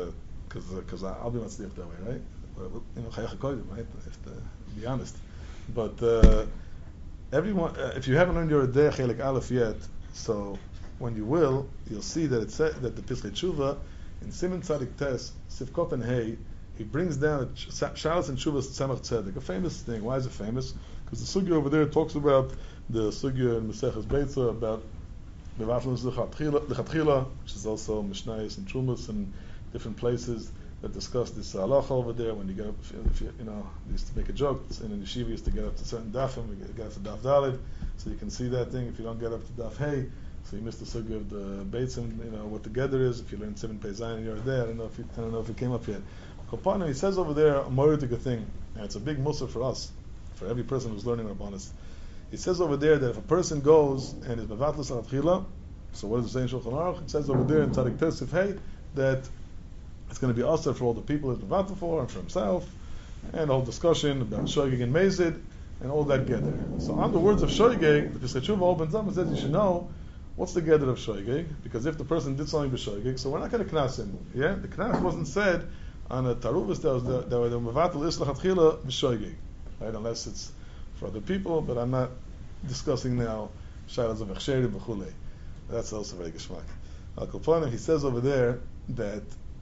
because I'll be matzliach that way, right? Chayach hakodim, right? If to be honest, but everyone, if you haven't learned your Dei Chelik Aleph yet, so when you will, you'll see that it said that the Pischei Tshuva in Siman Tzadik Tes, Sivkot and Hey, he brings down Shalos and Shuvas Tzemach Tzedek, a famous thing. Why is it famous? Because the sugya over there talks about the sugya in Maseches Beitza about Bevatlus Lechatchila, which is also Mishnayos and Trumas and different places that discuss this halacha over there. When you get up, if you used to make a joke in the yeshiva, used to get up to certain dafim, we get up to daf dalid, so you can see that thing. If you don't get up to daf hey, so you missed the sugya of the Beitzim, what the gather is. If you learn Siman Pei Zayin and you're there, I don't know if it came up yet. Kopanim, he says over there a moiridik thing, and it's a big musar for us, for every person who's learning Rabbanis. He says over there that if a person goes and is mevatlus al tchila, so what does it say in Shulchan Aruch? It says over there in Tzadik Tes Hey that it's going to be asur for all the people he's mevatel for and for himself, and the whole discussion about shogeg and mezid and all that gather. So on the words of shogeg, the Pischei Tshuva opens up and says you should know what's the gather of shogeg, because if the person did something b'shogeg, so we're not going to knas him. Yeah, the knas wasn't said on a taruvus that were the mevatel is lechatchila b'shogeg, right? Unless it's for other people, but I'm not discussing now shaylas of echsheri b'chulei. That's also very geshmak. Al-Kopanim, he says over there that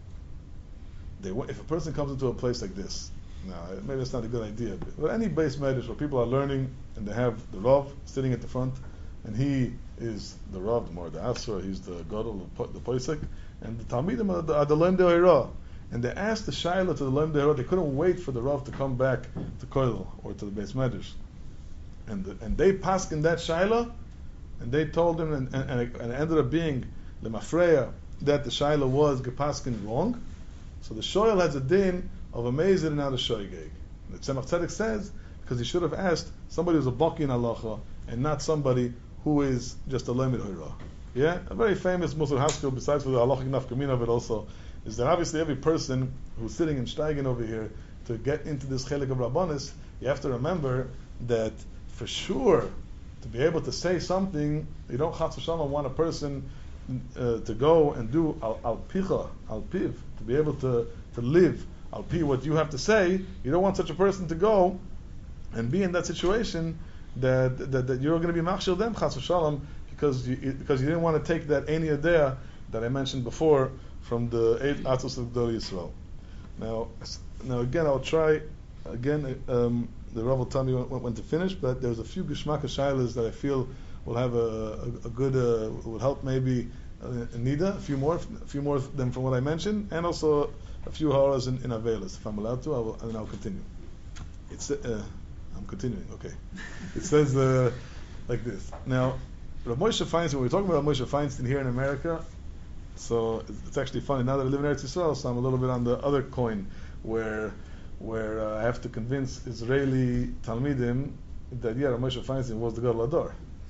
if a person comes into a place like this, now maybe it's not a good idea, but any base medrash where people are learning and they have the Rav sitting at the front, and he is the Rav, the Mor the Asra, he's the Gadol, the Poisek, and the Talmidim are the Lem De'Oira. And they asked the Shaila to the Lem De'Oira, they couldn't wait for the Rav to come back to Koil or to the base medrash. And they passed in that Shaila, and they told him, and it ended up being the Mafreya, that the Shaila was Gepaskin wrong. So the Shoyal has a din of a Mezid and not a Shoygeg. The Tzemach Tzedek says, because he should have asked somebody who's a Baki in Halacha, and not somebody who is just a Lemid Hoira. Yeah? A very famous Musar Haskell, besides for the Halachic Nafkamina of it also, is that obviously every person who's sitting in Steigen over here, to get into this Chelik of Rabbanis, you have to remember that for sure to be able to say something, you don't chas v'shalom want a person to go and do al picha, al piv, to be able to live al pi what you have to say. You don't want such a person to go and be in that situation that you're going to be machshir them chas v'shalom because you didn't want to take that any idea that I mentioned before from the 8 Atzos of Gdolei Yisrael. Now again, I'll try again. The Rav will tell me when to finish, but there's a few Geshmak Shailas that I feel will have a good will help maybe Nida, a few more than from what I mentioned, and also a few horas in Avelis. If I'm allowed to, I'll continue. I'm continuing. Okay. It says like this. Now, Rav Moshe Feinstein. When we're talking about Rav Moshe Feinstein here in America, so it's actually funny. Now that I live in Eretz Yisrael, so I'm a little bit on the other coin, where I have to convince Israeli Talmidim that Rav Moshe Feinstein was the Gadol Hador.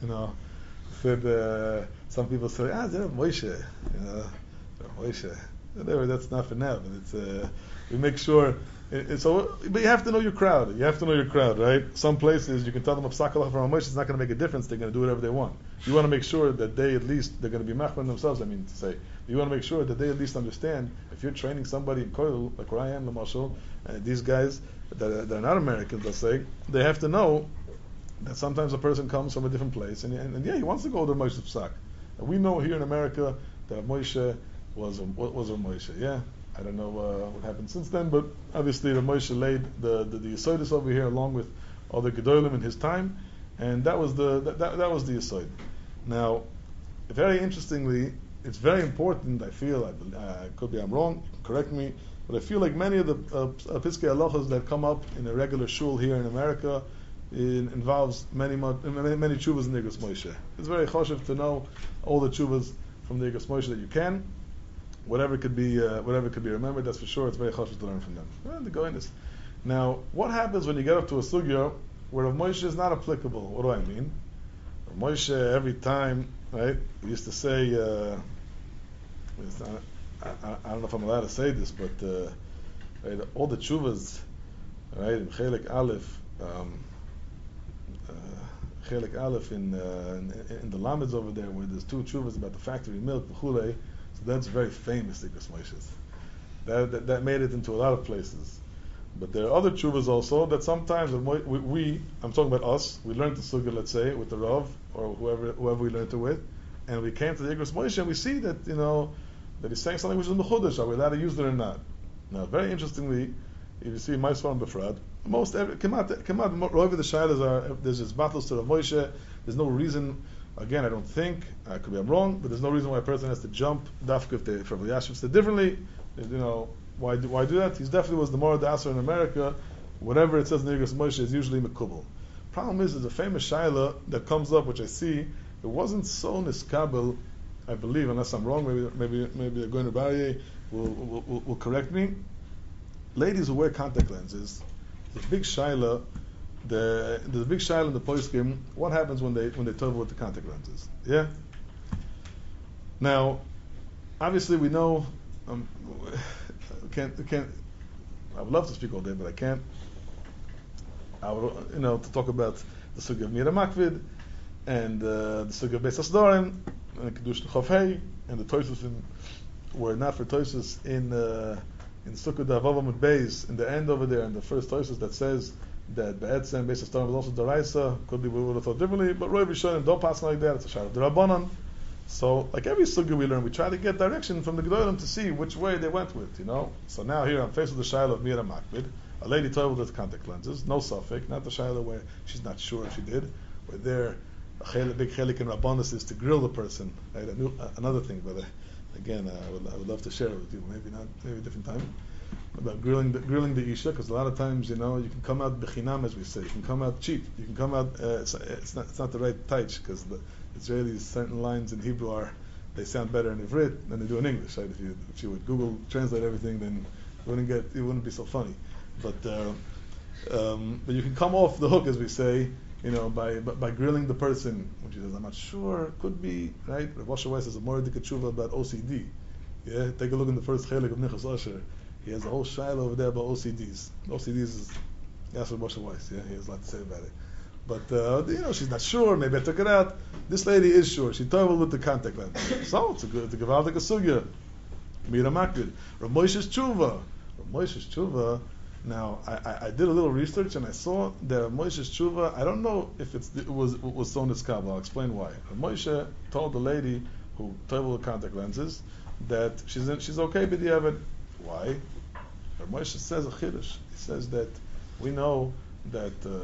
Said some people say, they're Rav Moshe, Rav Moshe. Whatever, that's not for now, but it's we make sure. But you have to know your crowd. You have to know your crowd, right? Some places you can tell them a psak halacha from Rav Moshe, it's not going to make a difference. They're going to do whatever they want. You want to make sure that they're going to be machman themselves. I mean to say, you want to make sure that they at least understand. If you're training somebody in kollel, like where I am, Lamashal, and these guys that are not Americans, let's say, they have to know that sometimes a person comes from a different place, and he wants to go to Moshe psak. And we know here in America that Moshe was Rav Moshe. Yeah. I don't know what happened since then, but obviously the Moshe laid the Yesodis over here along with other Gedolim in his time, and that was the Yesod. Now, very interestingly, it's very important. I feel I could be I'm wrong. You can correct me, but I feel like many of the Piskei Halachos that come up in a regular shul here in America involves many tshuvas in the Igros Moshe. It's very choshev to know all the tshuvas from the Igros Moshe that you can. Whatever could be remembered, that's for sure. It's very chashuv to learn from them. The goiness. Now, what happens when you get up to a sugya where Rav Moshe is not applicable? What do I mean? Rav Moshe every time, right? We used to say, I don't know if I'm allowed to say this, but right, all the tshuvas, right, in Chelik Aleph, in the Lameds over there, where there's 2 tshuvas about the factory milk, v'chulei. So that's very famous, the Igros Moshes. That made it into a lot of places. But there are other tshuvas also that sometimes I'm talking about us, we learned the sugya, let's say, with the Rav, or whoever we learned it with, and we came to the Igros Moshe and we see that, that he's saying something which is in the Chudash, are we allowed to use it or not? Now, very interestingly, if you see my Sfarim Befrad, over the Shailas are, there's just battles to Rav Moshe, there's no reason. Again, I don't think, I could be wrong, but there's no reason why a person has to jump dafka if Rav Elyashiv said differently. Why do that? He definitely was the Mora D'Asar in America. Whatever it says in the Igros Moshe is usually mekubal. Problem is, there's a famous shaila that comes up, which I see, it wasn't so niskabel, I believe, unless I'm wrong, maybe the Goyen Barye will correct me. Ladies who wear contact lenses, there's a big shaila. There's a big shaila in the poskim. What happens when they tovel with the contact lenses? Yeah. Now, obviously, we know. Can't. I would love to speak all day, but I can't. I would, to talk about the sugya of Mira Makvid and the sugya of Beis Hasdorim and Kedush Chavhei and the toisus were not for toisus in Sukkah Davavam and Beis in the end over there, in the first toisus that says that Be'etzem Beis Hasdorim was also Daraisa. Could be we would have thought differently, but Roi Rishonim don't pass like that. It's a shad of the Rabbanon. So, like every sugya we learn, we try to get direction from the Gedolim to see which way they went with, So now here I'm faced with the shaila of Mira Makbid, a lady told with contact lenses, no suffix, not the shaila where she's not sure if she did, where there, a big chelik in Rabbanos is to grill the person. Right? Another thing, but again, I would love to share it with you, maybe a different time, about grilling the Isha, because a lot of times, you can come out bechinam, as we say, you can come out cheap, you can come out, it's not the right taich, because the Israelis, certain lines in Hebrew they sound better in Ivrit than they do in English. Right? If you would Google translate everything, then it wouldn't be so funny. But you can come off the hook, as we say, by grilling the person, which he says, I'm not sure, could be, right? Rav Asher Weiss has a more tshuva about OCD. Yeah, take a look in the first chelik of Nichas Asher. He has a whole shaila over there about OCDs. OCDs is Rav Asher Weiss. Yeah, he has a lot to say about it. But she's not sure. Maybe I took it out. This lady is sure. She told with the contact lens. So it's a gewaltige sugya. Mira makbid. Rav Moshe's tshuva. Rav Moshe's tshuva. Now I did a little research and I saw that Rav Moshe's tshuva. I don't know if it was so niskab. I'll explain why. Rav Moshe told the lady who told with contact lenses that she's okay b'diavad. Why? Rav Moshe says a chiddush. He says that we know that the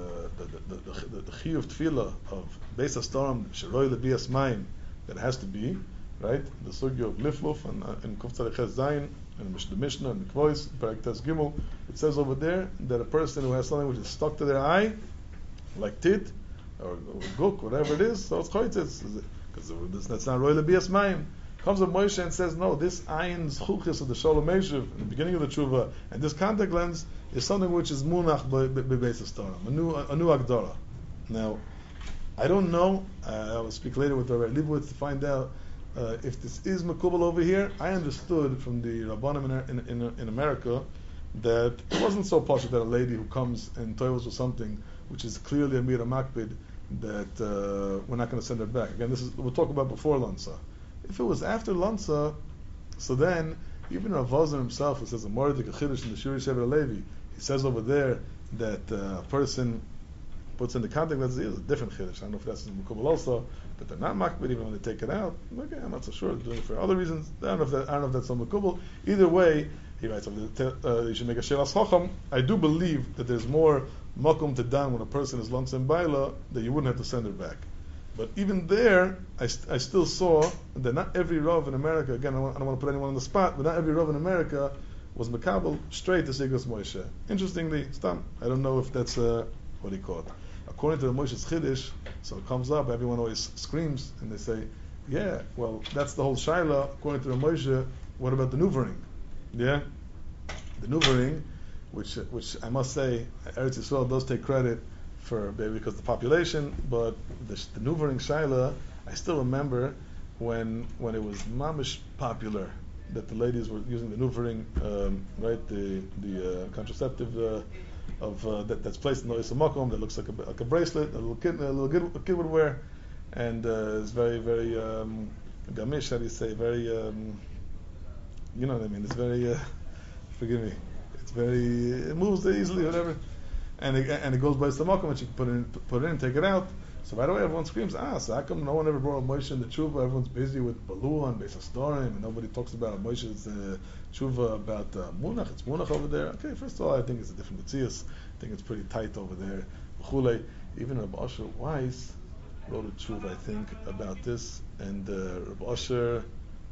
chiyuv tefillah of Beis HaStorim Sheroi Lebias Mayim, that has to be right. The sugya of Lifluf and Kuf Tzaddik Ches Zayin and the Mishnah and the Kvois Perek Tes Gimel. It says over there that a person who has something which is stuck to their eye, like tit or guk, whatever it is, so it's choitzes because that's not Roi Lebias Mayim. Comes up Moshe and says, no, this ayin zchuchis of the Sholem Meshiv in the beginning of the tshuva, and this contact lens is something which is munach bebeis HaStorim, a new agdara. Now, I don't know. I will speak later with Rabbi Leibowitz to find out if this is makubal over here. I understood from the Rabbanim in America that it wasn't so posh that a lady who comes and toils with something which is clearly a mira makbid, that we're not going to send her back. Again, we'll talk about before Lansa. If it was after Lansa, so then even Rav Vazon himself, who says a Mordik a Chiddush in the Shuri Shever Levi, he says over there that a person puts in the contact lenses, it's a different Chiddush. I don't know if that's in Mukubal also, but they're not makbid even when they take it out. Okay, I'm not so sure. They're doing it for other reasons. I don't know if that's on Mukubal. Either way, he writes, you should make a Shelas Chacham. I do believe that there's more makom to dan when a person is Lansa and Baila, that you wouldn't have to send her back. But even there, I still saw that not every Rav in America, again, I don't want to put anyone on the spot, but not every Rav in America was Makabel straight to Sigos Moshe. Interestingly, Stam, I don't know if that's what he called. According to the Moshe's Chiddush, so it comes up, everyone always screams, and they say, yeah, well, that's the whole Shaila. According to the Moshe, what about the Nuvering? Yeah? The Nuvering, which I must say, Eretz Yisrael does take credit for because the population, but the Nuvering Shaila, I still remember when it was mamish popular that the ladies were using the Nuvering, right, the contraceptive that's placed in the Isamakom that looks like a bracelet, a little kid would wear, and it's very very gamish. How do you say? Very you know what I mean? It's very forgive me. It's very it moves easily, whatever. And it goes by Samakom, and she can put it in, take it out. So right away everyone screams, so how come no one ever brought Moshe in the tshuva? Everyone's busy with Balua and Beis HaStorim, and nobody talks about Moshe's tshuva about Munach. It's Munach over there. Okay, first of all, I think it's a different Metzias. I think it's pretty tight over there. Even Rabbi Asher Weiss wrote a tshuva, I think, about this, and Rabbi Asher.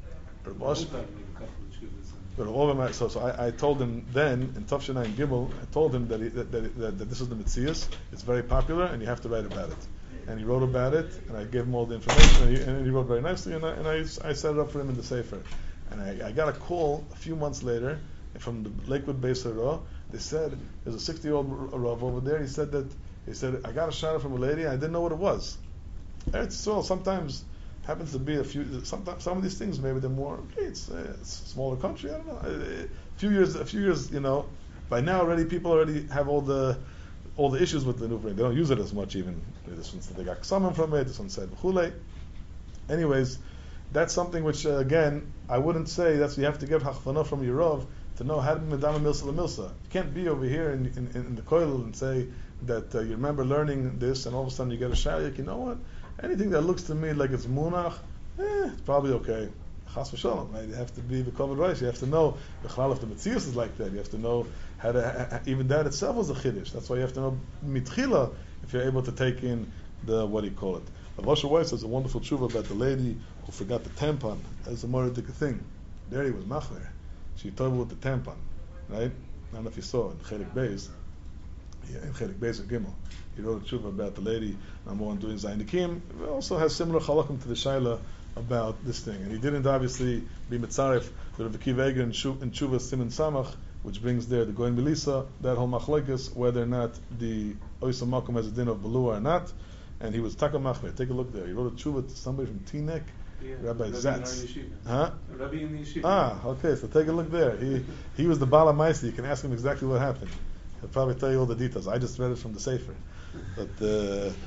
So I told him then in Tafshanai and Gimel, I told him that this is the Metzias. It's very popular, and you have to write about it. And he wrote about it, and I gave him all the information, and he wrote very nicely, and I set it up for him in the Sefer. And I got a call a few months later from the Lakewood Beis Hara. They said there's a 60-year-old Rav over there. He said I got a shot from a lady, and I didn't know what it was. Eretz Yisrael sometimes happens to be a few. Some of these things maybe they're more. Okay, it's a smaller country. I don't know. A few years. By now already people already have all the issues with the Nuvering. They don't use it as much even. This one said they got Ksamim from it. This one said V'chulei. Anyways, that's something which again I wouldn't say you have to give Hachvanah from your Rav to know how to be Medama Milsa Lemilsa. You can't be over here in the Koil and say that you remember learning this and all of a sudden you get a shayik. You know what? Anything that looks to me like it's munach, it's probably okay. Chas v'shalom, right? You have to be the covered rice. You have to know the chalal of the Metzius is like that. You have to know how to. Even that itself is a chiddush. That's why you have to know mitchila if you're able to take in the what do you call it. Rav Asher Weiss has a wonderful tshuva about the lady who forgot the tampon. That's a moradik thing. There he was machmer. She told with the tampon, right? I don't know if you saw it in Chelik Beis. Yeah, in Chelik Beis or Gimel. He wrote a tshuva about the lady, number one, doing Zayin Nikim. It also has similar chalakim to the Shaila about this thing. And he didn't obviously be Mitzaref with the Akiva Eiger in Tshuva Siman Samach, which brings there the Goyen Melissa, that whole machlekes, whether or not the Oysa Makom has a din of Balua or not. And he was Taka Machmer. Take a look there. He wrote a tshuva to somebody from Teaneck, Rabbi Zatz. Rabbi in the yeshiva. Okay, so take a look there. He was the Bala Maisi. You can ask him exactly what happened. He'll probably tell you all the details. I just read it from the Sefer. But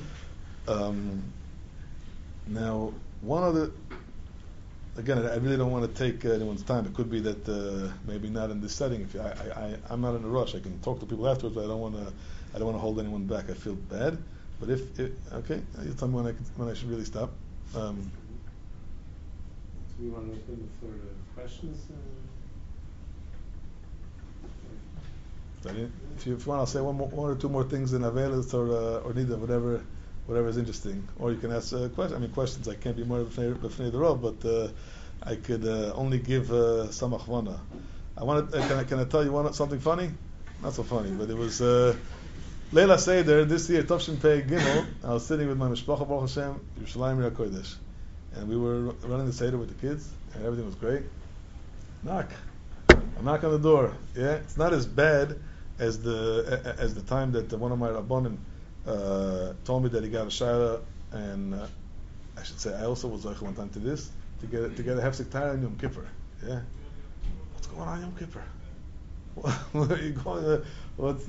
now, one other. Again, I really don't want to take anyone's time. It could be that maybe not in this setting. If I'm not in a rush, I can talk to people afterwards. But I don't want to hold anyone back. I feel bad. But okay, you tell me when I should really stop. Do we want to open the floor to questions? If you want, I'll say one or two more things in Avelis or Nida, whatever is interesting. Or you can ask questions. I can't be more b'fnei the Rav, but I could only give some achvana. Can I tell you something funny? Not so funny, but it was Leila Seder this year, Tovshin Pei Gimel. I was sitting with my mishpacha, Baruch Hashem, Yerushalayim Yer Kodesh, and we were running the Seder with the kids, and everything was great. I knock on the door. Yeah, it's not as bad as the time that one of my rabbanim told me that he got a shayla, and I should say I also was zoche one time to this to get a hefsek tire on Yom Kippur. Yeah, what's going on Yom Kippur? What are you going? What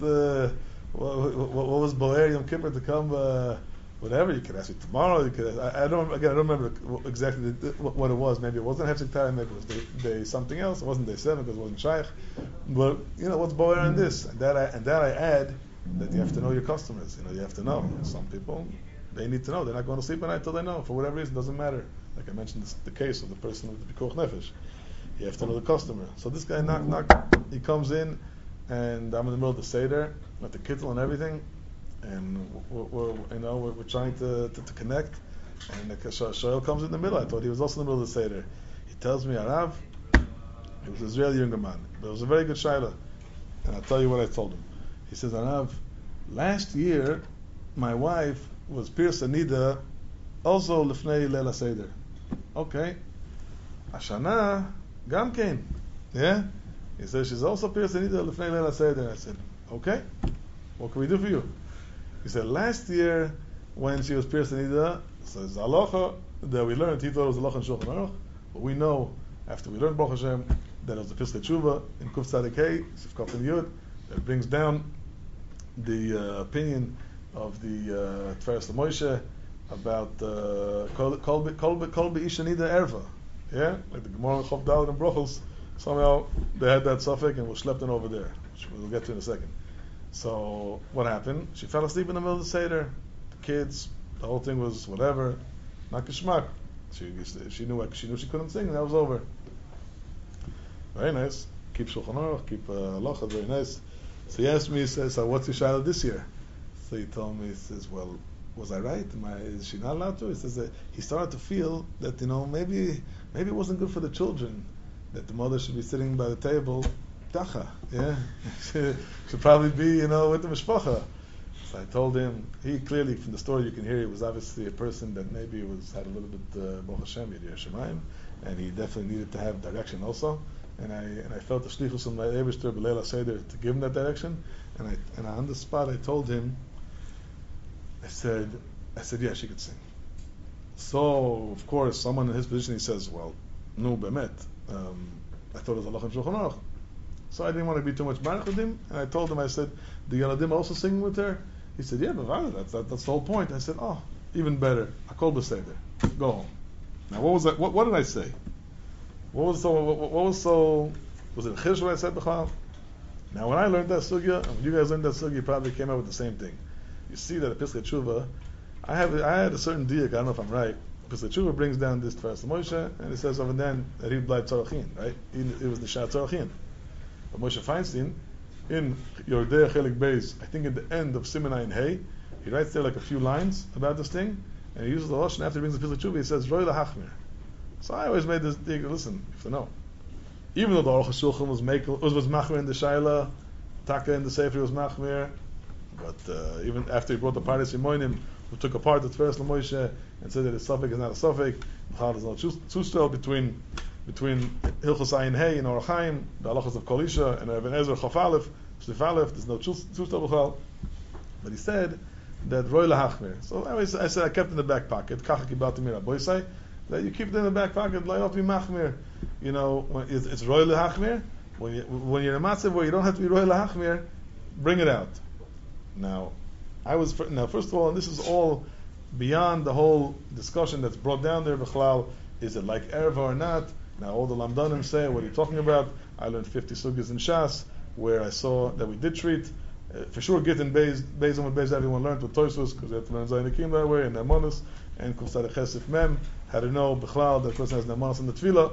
was Boer Yom Kippur to come? Whatever, you could ask me tomorrow. You could. I don't remember exactly what it was. Maybe it wasn't hefsek tire. Maybe it was day something else. It wasn't day 7 because it wasn't shaykh. But what's Boer in this? And that I add that you have to know your customers. You have to know. Some people, they need to know. They're not going to sleep at night till they know. For whatever reason, it doesn't matter. Like I mentioned, the case of the person with the pikuach nefesh. You have to know the customer. So this guy knock. He comes in, and I'm in the middle of the seder with the kittel and everything, and we're trying to connect. And the Shoel comes in the middle. I thought he was also in the middle of the seder. He tells me, Arav, he was an Israeli younger man, but it was a very good shayla. And I'll tell you what I told him. He says, Arav, last year my wife was Pirsa Nida, also Lifnei Leila Seder. Okay. Ashana Gamkein. Yeah? He says, she's also Pirsa Nida, Lifnei Leila Seder. I said, okay. What can we do for you? He said, last year when she was Pirsa Nida, says halacha that we learned, he thought it was halacha in Shulchan Aruch, but we know after we learned Baruch Hashem that it was the Piskei Tshuva in Kuf Tzadik Hey, Sif Kaf Yud, that brings down the opinion of the Tferes Moshe about Kol Be'isha Nida Erva. Yeah? Like the Gemara in Chof Daled and Brochels, somehow they had that suffix and was schlepped in over there, which we'll get to in a second. So, what happened? She fell asleep in the middle of the Seder. The kids, the whole thing was whatever, not geschmack. She knew she couldn't sing, and that was over. Very nice. Keep Shulchan Aruch, keep halacha, very nice. So he asked me, he says, so what's your shayla this year? So he told me, he says, well, was I right? Is she not allowed to? He says that he started to feel that, maybe it wasn't good for the children, that the mother should be sitting by the table, tacha, yeah? should probably be, with the mishpacha. So I told him, he clearly, from the story you can hear, he was obviously a person that maybe had a little bit, Baruch Hashem, Yireh Shemayim, and he definitely needed to have direction also. And I felt the shlichus of my Eibishter B'Leila Seder to give him that direction. And on the spot I told him, I said, yeah, she could sing. So of course, someone in his position, he says, well, no bemet. I thought it was halacha in Shulchan Aruch. So I didn't want to be too much marach with him, and I told him, I said, the Yaladim also singing with her? He said, yeah, but that's the whole point. I said, oh, even better. Hakol b'seder. Go home. Now, what was that? What did I say? Was it a chiddush what I said b'chal? Now, when I learned that sugya, when you guys learned that sugya, you probably came out with the same thing. You see that a Piskei Tshuva, I had a certain diak, I don't know if I'm right. Piskei Tshuva brings down this Tferes Moshe, and it says over then that he'd blind Tzorachin, right? It was the Shah Tzorachin. But Moshe Feinstein, in Yordei Chelik Beis, I think at the end of Simonai and Hay, he writes there like a few lines about this thing, and he uses the Lashon after he brings the Piskei Tshuva, he says, Roi lahachmir. So I always made this dig. Listen, you have to know. Even though the Aruch HaShulchan was machmir in the Shaila, Taka in the Sefer was machmir, but even after he brought the Paris Simonim, who took apart the Tferes Moshe and said that a suffix is not a suffix, there's no two-stel between Hilchos Ayin Hey and Orach Chaim, the halachos of Kol Isha and Even Ezer Chof Aleph, Shlif Aleph. There's no two-stel b'chal. But he said that Roi lahachmir. So I said I kept it in the back pocket. Kacha kibalti mir Rabosai. That you keep it in the back pocket, like not to be machmir. It's roi lahachmir. When you're in a matzav where you don't have to be roi lahachmir, bring it out. Now, Now, first of all, and this is all beyond the whole discussion that's brought down there. B'chlal, is it like erva or not? Now, all the lamdanim say, what are you talking about? I learned 50 sugyas in Shas, where I saw that we did treat. For sure, Git and Beis and Beis, everyone learned with Toysus, because they had to learn Zayin Akim that way, and Nemonis, and Kusar Chesif Mem, how to know B'chlal, that person has Nemonis in the Tefillah.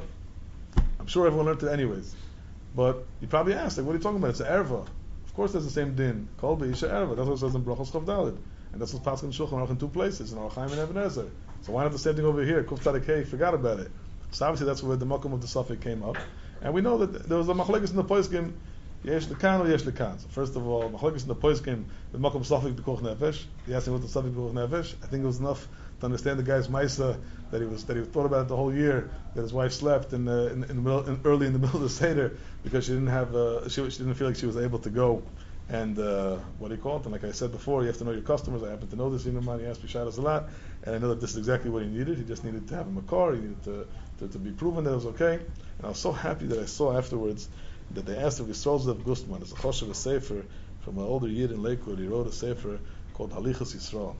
I'm sure everyone learned it anyways. But you probably asked, like, what are you talking about? It's an erva. Of course, there's the same din. Kol B'Isha erva. That's what it says in Brachos Chav Daled. And that's what's Paskin Shulchan Aruch in two places, in Orach Chaim and Even Ezer. So why not the same thing over here? Kuf Tzadik Hey, forgot about it. So obviously that's where the makom of the suffix came up. And we know that there was a machlekes in the poskim, yesh lekan or yesh lekan. So first of all, machlekes in the poskim, the makom suffix b'koch nefesh. He asked him what the suffix b'koch nefesh. I think it was enough to understand the guy's ma'isa that he thought about it the whole year, that his wife slept in the middle, early in the middle of the seder because she didn't have she didn't feel like she was able to go. And what do you call it? And like I said before, you have to know your customers. I happen to know this young man. He asked me shadows a lot, and I know that this is exactly what he needed. He just needed to have him a car. He needed to be proven that it was okay. And I was so happy that I saw afterwards that they asked him, Yisrael Zev Gustman, it's a choshev a sefer from an older yid in Lakewood. He wrote a sefer called Halichas Yisrael.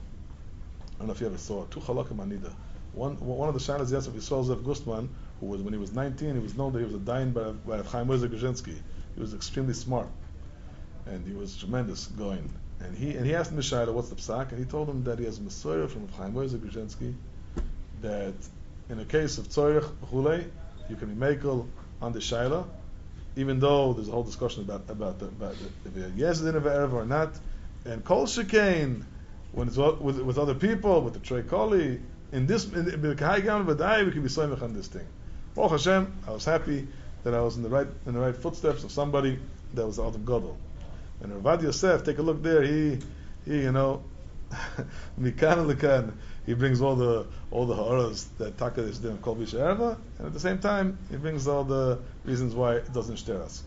I don't know if you ever saw it. Two Chalakim Anida. One of the shadows he asked of Yisrael Zev Gustman, who was, when he was 19, he was known that he was a dying by Chaim Ozer Grzhinsky. He was extremely smart. And he was tremendous going. And he asked him the Shaila, what's the psak? And he told him that he has a Mesorah from Chaim Ozer Grzhinsky, that in a case of Tzorich Chulei, you can be makel on the Shaila, even though there's a whole discussion about if you're Yezdin of Erev or not. And Kol Shekain, when it's with other people, with the Trei Koli, in the Kahai Gam V'dai, we can be soymech on this thing. Baruch Hashem, I was happy that I was in the right footsteps of somebody that was out of Gadol. And Ravad Yosef, take a look there. He mikan lekan. He brings all the ha'aras that Taka is doing Kol B'Isha Erva, and at the same time he brings all the reasons why it doesn't shter us.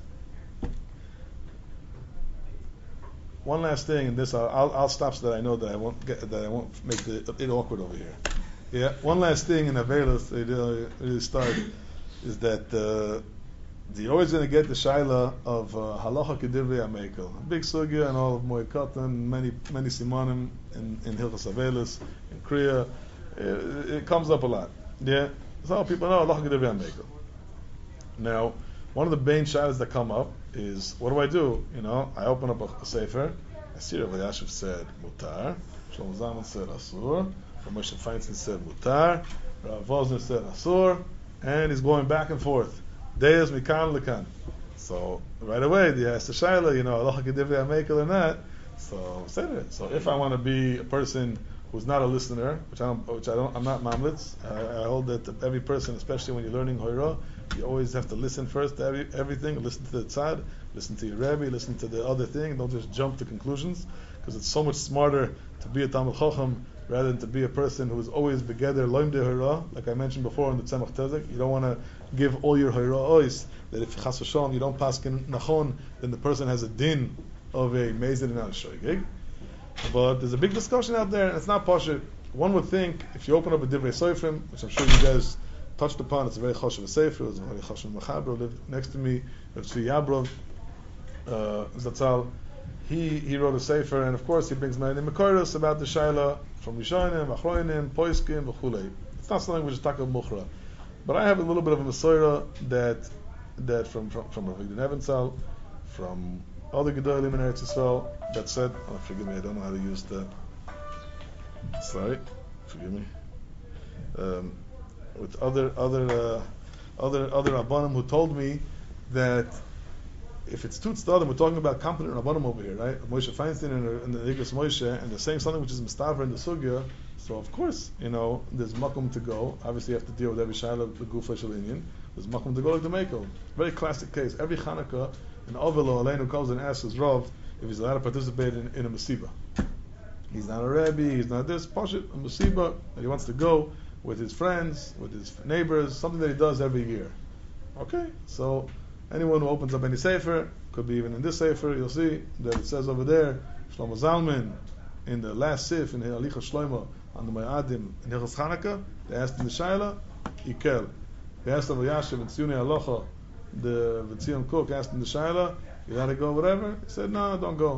One last thing, and this I'll stop so that I know that I won't make it awkward over here. Yeah, one last thing in Avelis really start is that. You're always going to get the shaila of halacha kedivrei amekel, big sugya and all of moikatan, many simanim in Hilchos Avelis, in Kriya. It comes up a lot. Yeah, so people know halacha kedivrei amekel. Now, one of the main shailas that come up is, what do? I open up a sefer. I see Rav Yashiv said mutar, Shlomo Zalman said asur, Rav Moshe Feinstein said mutar, Rav Vosner said asur, and he's going back and forth. Deus mikan lekan. So right away, they ask the shaila, halacha kedivrei amekel or not. So say it. So if I want to be a person who's not a listener, I'm not mamlitz. I hold that every person, especially when you're learning Hoira, you always have to listen first to everything. Listen to the tzad, listen to your Rebbe, listen to the other thing. Don't just jump to conclusions, because it's so much smarter to be a Talmud Chacham rather than to be a person who is always begeder loim de Hoira. Like I mentioned before in the Tzemach Tezek, you don't want to give all your Hoira ois, that if chas v'shalom you don't paskin nachon, then the person has a din of a mezid and not a shoygig. But there's a big discussion out there, and it's not pashut. One would think, if you open up a Divrei Soifrim, which I'm sure you guys touched upon, it's a very choshev a sefer, it's a very choshev mechaber, lived next to me, Rav Tzvi Yabrov, Zatzal. He wrote a sefer, and of course he brings many mekoros about the shaila from Rishonim, Achronim, Poiskim, v'chulei. It's not something which is takal muchra. But I have a little bit of a mesorah that from Rav Yidin Evansal, from other Gedolim in Eretz Yisrael, that said, forgive me, I don't know how to use the. Sorry, forgive me. With other Rabbanim who told me that if it's Tutz Dadim, we're talking about competent Rabbanim over here, right? Moshe Feinstein and the Igros Moshe, and they're saying something which is Mustafa in the Sugya. So of course, there's makom to go. Obviously, you have to deal with every shayla, the gufa shel inyan. There's makom to go like the Mekel. Very classic case. Every Chanukah, an Avelo Aleinu comes and asks his Rav if he's allowed to participate in a Mesiba. He's not a Rebbe, he's not this, Pashit, a Mesiba, that he wants to go with his friends, with his neighbors, something that he does every year. Okay, so anyone who opens up any sefer, could be even in this sefer, you'll see that it says over there, Shlomo Zalman, in the last sif, in the Alicha Shlomo, on the Mayadim, in Hilchos Chanukah, they asked in the Shaila, Ikel. They asked Rav Yashiv and Tziyuni Alocha, the Vitzion Cook asked in the Shaila, you gotta go whatever? He said, no, don't go.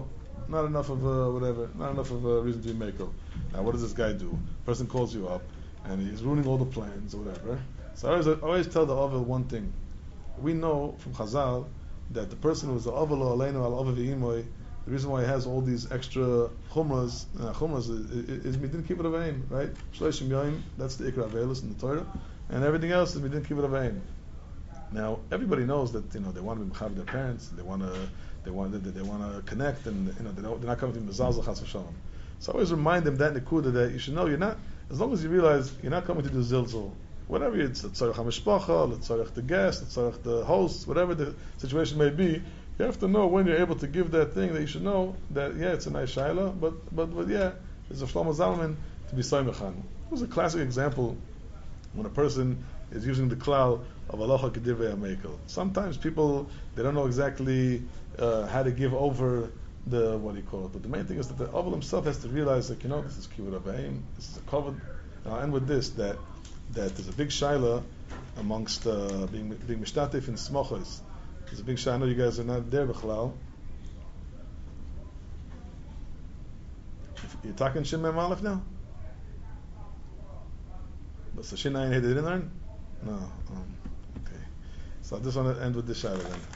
not enough of a whatever, not enough of a reason to be makel. Now, what does this guy do? Person calls you up, and he's ruining all the plans or whatever. So I always tell the Ovel one thing. We know from Chazal that the person who's the Ovel Aleinu al Ovel V'imoy, the reason why he has all these extra chumras is midin kibbut avein, right? Shloshim yoyim, that's the ikra avelus in the Torah, and everything else is midin kibbut avein. Now everybody knows that they want to be mechav their parents, they want to connect, and they're not coming to mezazah chas v'shalom. So I always remind them that nekuda that you should know you're not, as long as you realize you're not coming to do zilzal. Whatever it's the tzarech hamishpacha, the tzarech the guest, the tzarech the host, whatever the situation may be, you have to know when you're able to give that thing that you should know that it's a nice shaila, but it's a Shlomo Zalman to be soymechan. It was a classic example when a person is using the klal of halacha k'divrei hamekel. Sometimes people they don't know exactly how to give over the but the main thing is that the Ovel himself has to realize that this is kibbut avayim, this is a covered. And I'll end with this that there's a big shaila amongst being mishtatef in smochos. There's a big shaila. I know you guys are not there b'chalal. You're talking Shin Mem Aleph now? But so Shin Ayin Hey they didn't learn? No. Okay. So I just want to end with this shaila then.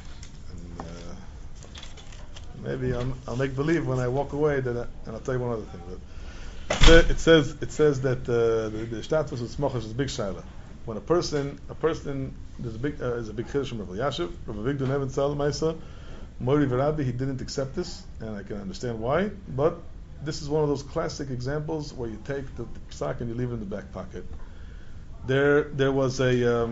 And maybe I'll make believe when I walk away and I'll tell you one other thing. But it says that the status of smochos is a big shaila. When a person there's a big chiddush from Rav Elyashiv, Rav Avigdor Neven Tzal Maisa, Mori V'Rabbi, he didn't accept this, and I can understand why. But this is one of those classic examples where you take the psak and you leave it in the back pocket. There was a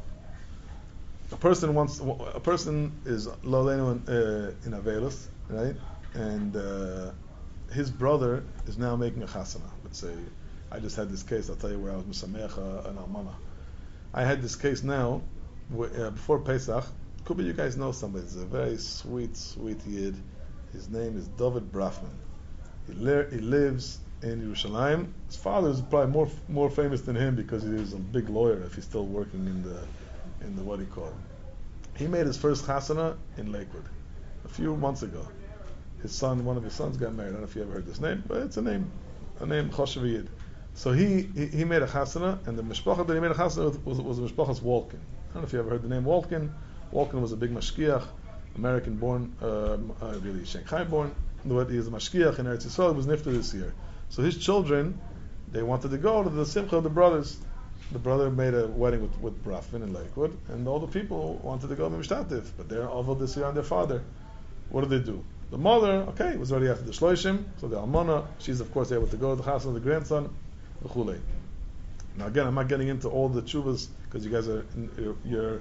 person is lo aleinu in Avelis, right? And his brother is now making a chasana. Let's say, I just had this case. I'll tell you where I was misameach an almana. I had this case now before Pesach. Could be you guys know somebody. He's a very sweet yid. His name is David Brafman. He lives in Yerushalayim. His father is probably more famous than him because he is a big lawyer. If he's still working in the what do you call it? He made his first chasana in Lakewood a few months ago. One of his sons got married. I don't know if you ever heard this name, but it's a name Choshev Yid. So he made a chasana, and the mishpacha that he made a chasana was the mishpacha's Walken. I don't know if you ever heard the name Walken. Walken was a big mashkiach, American born, really Shanghai born. He is a mashkiach in Eretz Yisrael. He was nifter this year. So his children, they wanted to go to the simcha of the brothers. The brother made a wedding with Brafman in Lakewood, and all the people wanted to go to Mishtatif, but they're over this year on their father. What do? The mother, okay, was already after the Shloshim, so the Almana, she's of course able to go to the house of the grandson, v'chulei. Now again, I'm not getting into all the tshuvas, because you guys you're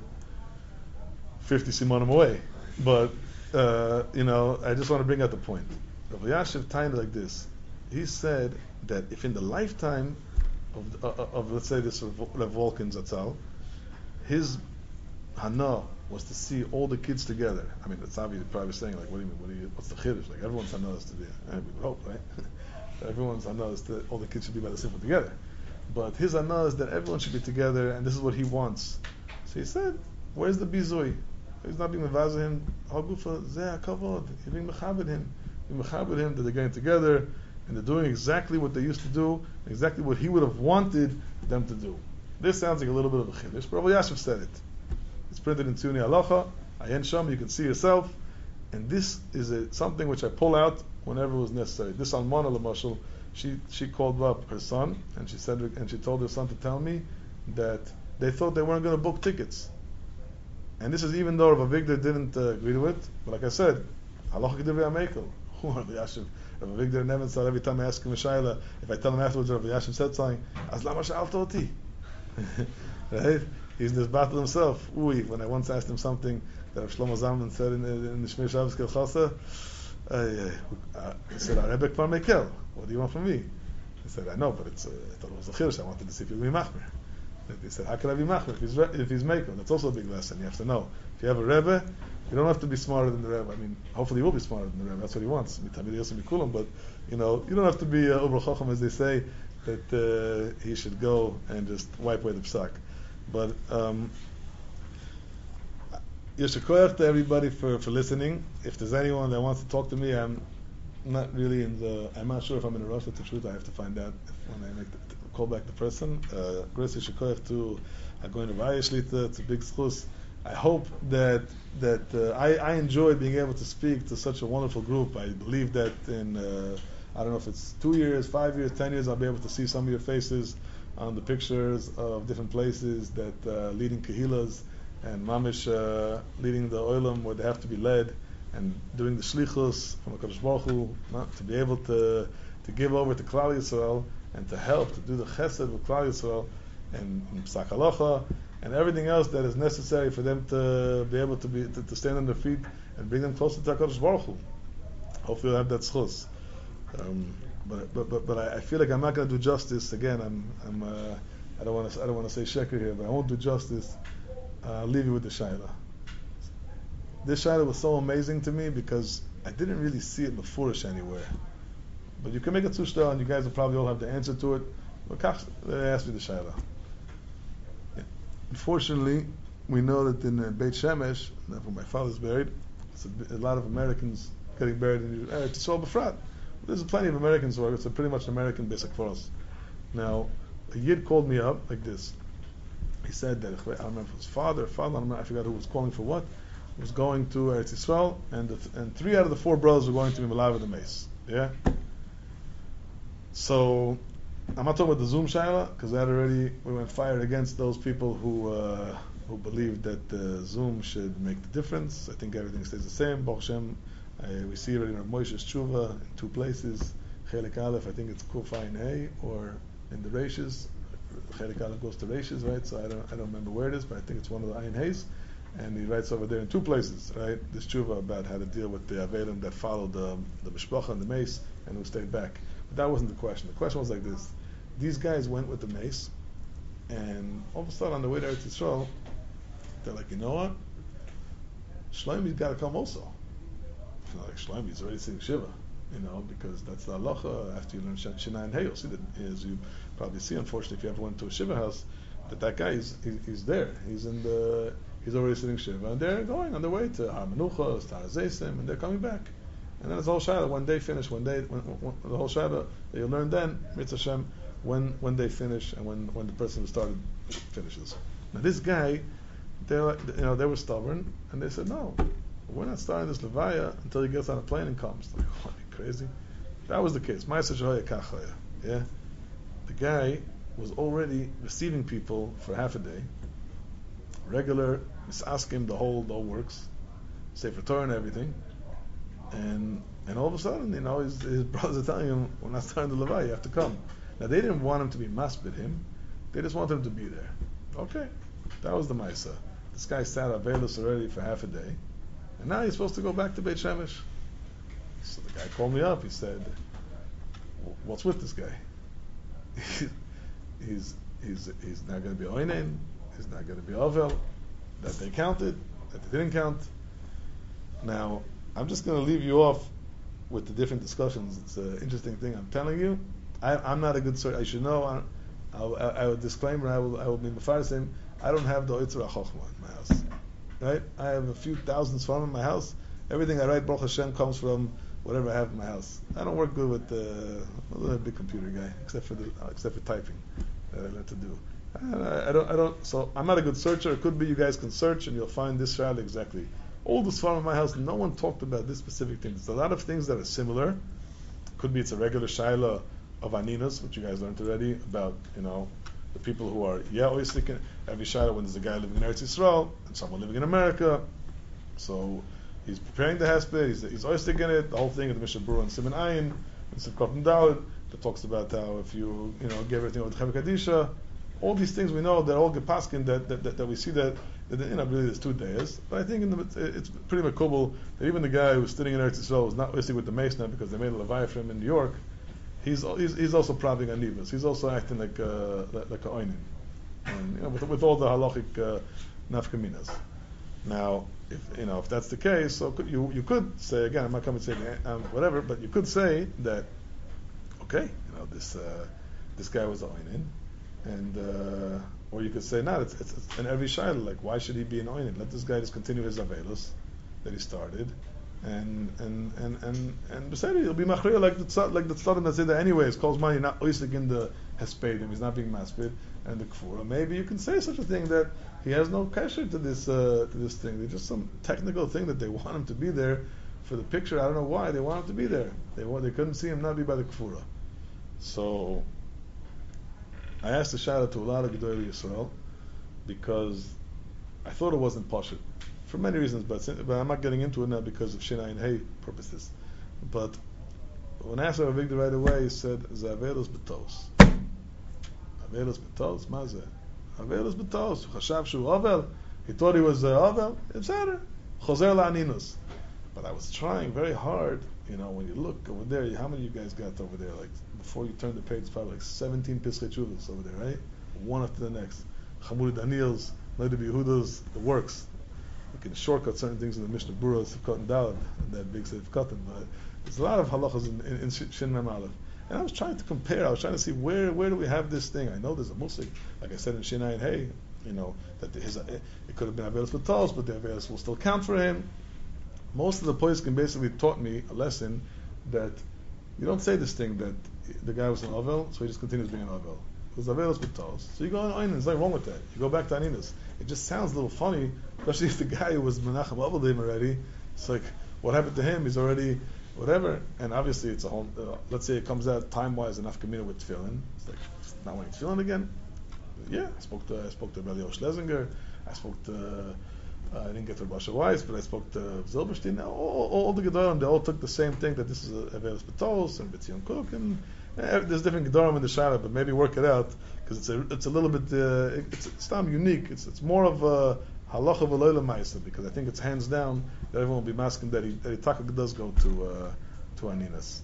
50 simanim away, but, I just want to bring out the point. Rav Elyashiv timed it like this. He said that if in the lifetime of let's say this Rav Volkin Zatzal, his hana was to see all the kids together. I mean, it's obvious, probably saying like, what do you mean? What's the chiddush? Like everyone's hana is to be. We would hope, right? Everyone's hana is that all the kids should be by the simple together. But his hana is that everyone should be together, and this is what he wants. So he said, "Where's the bizui? He's not being mevazeh him. Hagufa zeh kavod. He's being mechabed him. Being mechabed him that they're getting together and they're doing exactly what they used to do, exactly what he would have wanted them to do." This sounds like a little bit of a chiddush, but Rav Elyashiv said it. It's printed in Tzuni Halacha, Ayen Sham, you can see yourself. And this is something which I pull out whenever it was necessary. This Almana Lamashal, she called up her son, and she told her son to tell me that they thought they weren't going to book tickets. And this is even though Rav Avigdor didn't agree to it, but like I said, Halacha K'divrei HaMeikel. Rav Elyashiv, Rav Avigdor never said every time I ask him a shayla, if I tell him afterwards Rav Elyashiv said something, as lama sha'alta oti. Right? He's in this battle himself. When I once asked him something that Rav Shlomo Zalman said in the Shmir Shabbos Kelchasa, he said, Rebbe Kvar Mekel, what do you want from me? He said, I know, but I thought it was a chiddush. I wanted to see if you'll be machmer. He said, how can I be machmer if he's maker? That's also a big lesson. You have to know. If you have a Rebbe, you don't have to be smarter than the Rebbe. I mean, hopefully you will be smarter than the Rebbe. That's what he wants. But you don't have to be Uber Chacham, as they say, that he should go and just wipe away the psak. But yeshakoyach to everybody for listening. If there's anyone that wants to talk to me, I'm not really in the. I'm not sure if I'm in a rush. That's the truth. I have to find out when I call back the person. Grace Shikoyach to going to Vayashlita. It's a big schus. I hope that I enjoyed being able to speak to such a wonderful group. I believe that in I don't know if it's 2 years, 5 years, 10 years, I'll be able to see some of your faces on the pictures of different places that leading kahilas and mamish leading the oilam where they have to be led and doing the shlichus from HaKadosh Baruch Hu, to be able to give over to Klal Yisrael and to help to do the chesed with Klal Yisrael and Psak Halacha and everything else that is necessary for them to be able to stand on their feet and bring them closer to HaKadosh Baruch Hu. Hopefully, I'll have that schus. But I feel like I'm not going to do justice. Again, I don't want to say sheker here, but I won't do justice. I'll leave you with the shaila. This shaila was so amazing to me because I didn't really see it before anywhere. But you can make a tushta, and you guys will probably all have the answer to it. But they asked me the shaila. Unfortunately, we know that in Beit Shemesh, where my father's buried, a lot of Americans getting buried in Eretz Yisrael B'frat. There's plenty of Americans who are, it's a pretty much American basic for us. Now, a Yid called me up like this. He said that, I don't remember if it was father, I forgot who was calling for what, was going to Eretz Yisrael, and 3 out of the 4 brothers were going to be Malav with the mace. Yeah? So, I'm not talking about the Zoom Shaila, because we went fired against those people who believe that Zoom should make the difference. I think everything stays the same. Baruch Hashem, we see it in our Moshe's Tshuva in 2 places. Chelik Aleph, I think it's Kuf Ayin Hey, or in the Reishis. Chelik Aleph goes to Reishis, right? So I don't remember where it is, but I think it's one of the Ayin Heys. And he writes over there in 2 places, right? This Tshuva about how to deal with the Avelim that followed the Mishpacha and the mace, and who stayed back. But that wasn't the question. The question was like this. These guys went with the mace, and all of a sudden on the way to Eretz Yisrael, they're like, you know what? Shlomi's got to come also. Like Shlomi's already sitting Shiva, because that's the halacha. After you learn Shina and Hey, you'll see that, as you probably see, unfortunately, if you ever went to a Shiva house, that guy he's there. He's already sitting Shiva, and they're going on their way to Har Menuchos, to Har Zeisim, and they're coming back. And then it's the whole Shaila. When they finish, when the whole Shaila that you'll learn then, Mitzvah Hashem, when they finish and when the person who started finishes. Now this guy, they were stubborn, and they said, no, we're not starting this levaya until he gets on a plane and comes. Like, oh, are you crazy? That was the case. Yeah, the guy was already receiving people for half a day, regular misaskim, the whole works, Sefer Torah and everything, and all of a sudden, his brothers are telling him, we're not starting the levaya, you have to come. Now they didn't want him to be masbid him; they just wanted him to be there. Okay, that was the Maisa. This guy sat Avelis already for half a day, and now he's supposed to go back to Beit Shemesh. So the guy called me up. He said, "What's with this guy? he's not going to be oinen. He's not going to be ovel. That they counted. That they didn't count." Now I'm just going to leave you off with the different discussions. It's an interesting thing. I'm telling you. I'm not a good source. I should know. I would disclaimer. I will be mefarsim. I don't have the Yitzra Chochma in my house. Right? I have a few thousand svarim in my house. Everything I write, Baruch Hashem, comes from whatever I have in my house. I don't work good with a big computer guy, except for typing that I learned to do. I don't. So I'm not a good searcher. It could be you guys can search and you'll find this shayla exactly. All the svarim in my house, no one talked about this specific thing. There's a lot of things that are similar. Could be it's a regular shayla of Aninas, which you guys learned already, about, the people who are, always thinking, every Shaila when there's a guy living in Eretz Yisrael, and someone living in America, so he's preparing the Hesped, he's always thinking it, the whole thing of the Mishnah Berurah and Siman Ayin, and Sivkot and Daled, that talks about how if you, give everything over to Chevek Kadisha, all these things we know, they're all Gepaskin, that we see that really there's 2 days, but I think it's pretty makubal that even the guy who's sitting in Eretz Yisrael is not obviously with the Mace now because they made a Levaya for him in New York. He's also praving anivas. He's also acting like a oinin, and with all the halachic nafkaminas. Now, if that's the case, so you could say again. I'm not coming to say whatever, but you could say that okay, this guy was a oinin, and or you could say no, it's an every shayla. Like, why should he be an oinin? Let this guy just continue his avelus that he started, and Besedi, he'll be machriya like the tzaddim that say that anyway. It's called money, not oisik in the hespedim. He's not being maspid and the kfura. Maybe you can say such a thing that he has no kasher to this thing. There's just some technical thing that they want him to be there for the picture. I don't know why they want him to be there. They couldn't see him not be by the kfura. So I asked the shayla to a lot of Gedolei Yisrael because I thought it wasn't pashut for many reasons, but I'm not getting into it now because of Shinai and Hey purposes. But when I asked Rav Avigdor right away, he said, "Zavelos betos." Avelos betos, mazeh. Avelos betos. Chashav shu ovel. He thought he was ovel. It's better. Choser la'aninus. But I was trying very hard. When you look over there, how many of you guys got over there? Like before you turn the page, it's probably like 17 Pischei Teshuvos over there, right? One after the next. Chamuri Daniels, Leida Yehudas, the works. You can shortcut certain things in the Mishnah Berurah, Sivkot and Daled, and that big Sivkot, but there's a lot of halachas in Shin Mem Aleph. And I was trying to compare. I was trying to see where do we have this thing. I know there's a musik, like I said in Shinai and Hey, that it could have been Avelos B'tos, but the Avelos will still count for him. Most of the poskim basically taught me a lesson that you don't say this thing that the guy was an Avel, so he just continues being an Avel. It was Avelos B'tos. So you go on Oinen, there's nothing wrong with that. You go back to Aninus. It just sounds a little funny, especially if the guy who was Menachem Avadim already, it's like, what happened to him? He's already whatever. And obviously it's a whole, let's say it comes out time-wise enough Kamina with Tefillin. It's like, not wearing Tefillin again? Yeah, I spoke to Rabbi Schlesinger. I didn't get to Basha Weiss, but I spoke to Zilberstein. All the Gedorim, they all took the same thing, that this is a Avelos B'tos and B'tzion Cook, and there's different Gedorim in the Shara, but maybe work it out, because it's a little bit, it's not unique. It's more of a halacha v'lo l'maisa, because I think it's hands down that everyone will be masking that he does go to Aninas.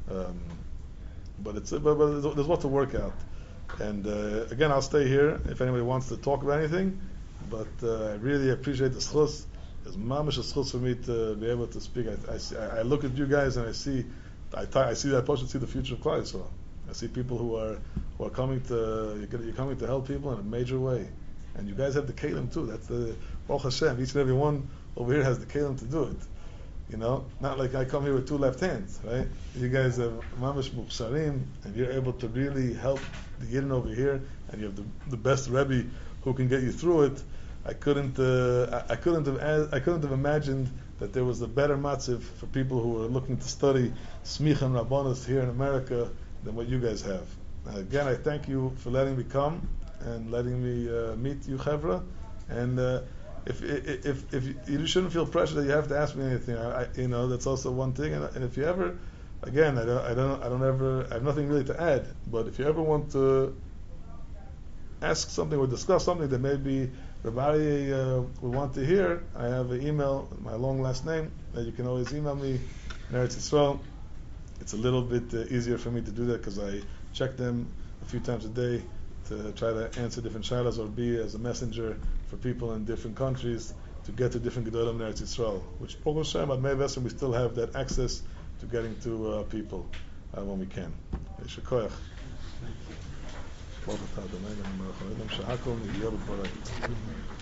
But there's what to work out. And again, I'll stay here if anybody wants to talk about anything. But I really appreciate the schus. It's mamish a schus for me to be able to speak. I look at you guys and I see that I should see the future of Klal Yisrael. I see people who are coming to you're coming to help people in a major way, and you guys have the kelim too. That's the Baruch Hashem. Each and every one over here has the kelim to do it. Not like I come here with two left hands, right? You guys have mamish muksharim, and you're able to really help the Yidden over here, and you have the best Rebbe who can get you through it. I couldn't have imagined that there was a better matziv for people who are looking to study smicha and rabbanos here in America than what you guys have. Again, I thank you for letting me come and letting me meet you, Chevra. And if you shouldn't feel pressure that you have to ask me anything, that's also one thing. And if you ever, again, I have nothing really to add. But if you ever want to ask something or discuss something that maybe Rabbi would want to hear, I have an email, my long last name, that you can always email me, Eretz Yisrael. It's a little bit easier for me to do that because I check them a few times a day to try to answer different shaylas or be as a messenger for people in different countries to get to different Gedolim in Eretz Yisrael, which Baruch Hashem, at Mei Vesem, we still have that access to getting to people when we can. Yesher koach. ברוך אתה ה' אלוהינו מלך העולם שהכל נהיה בדברו.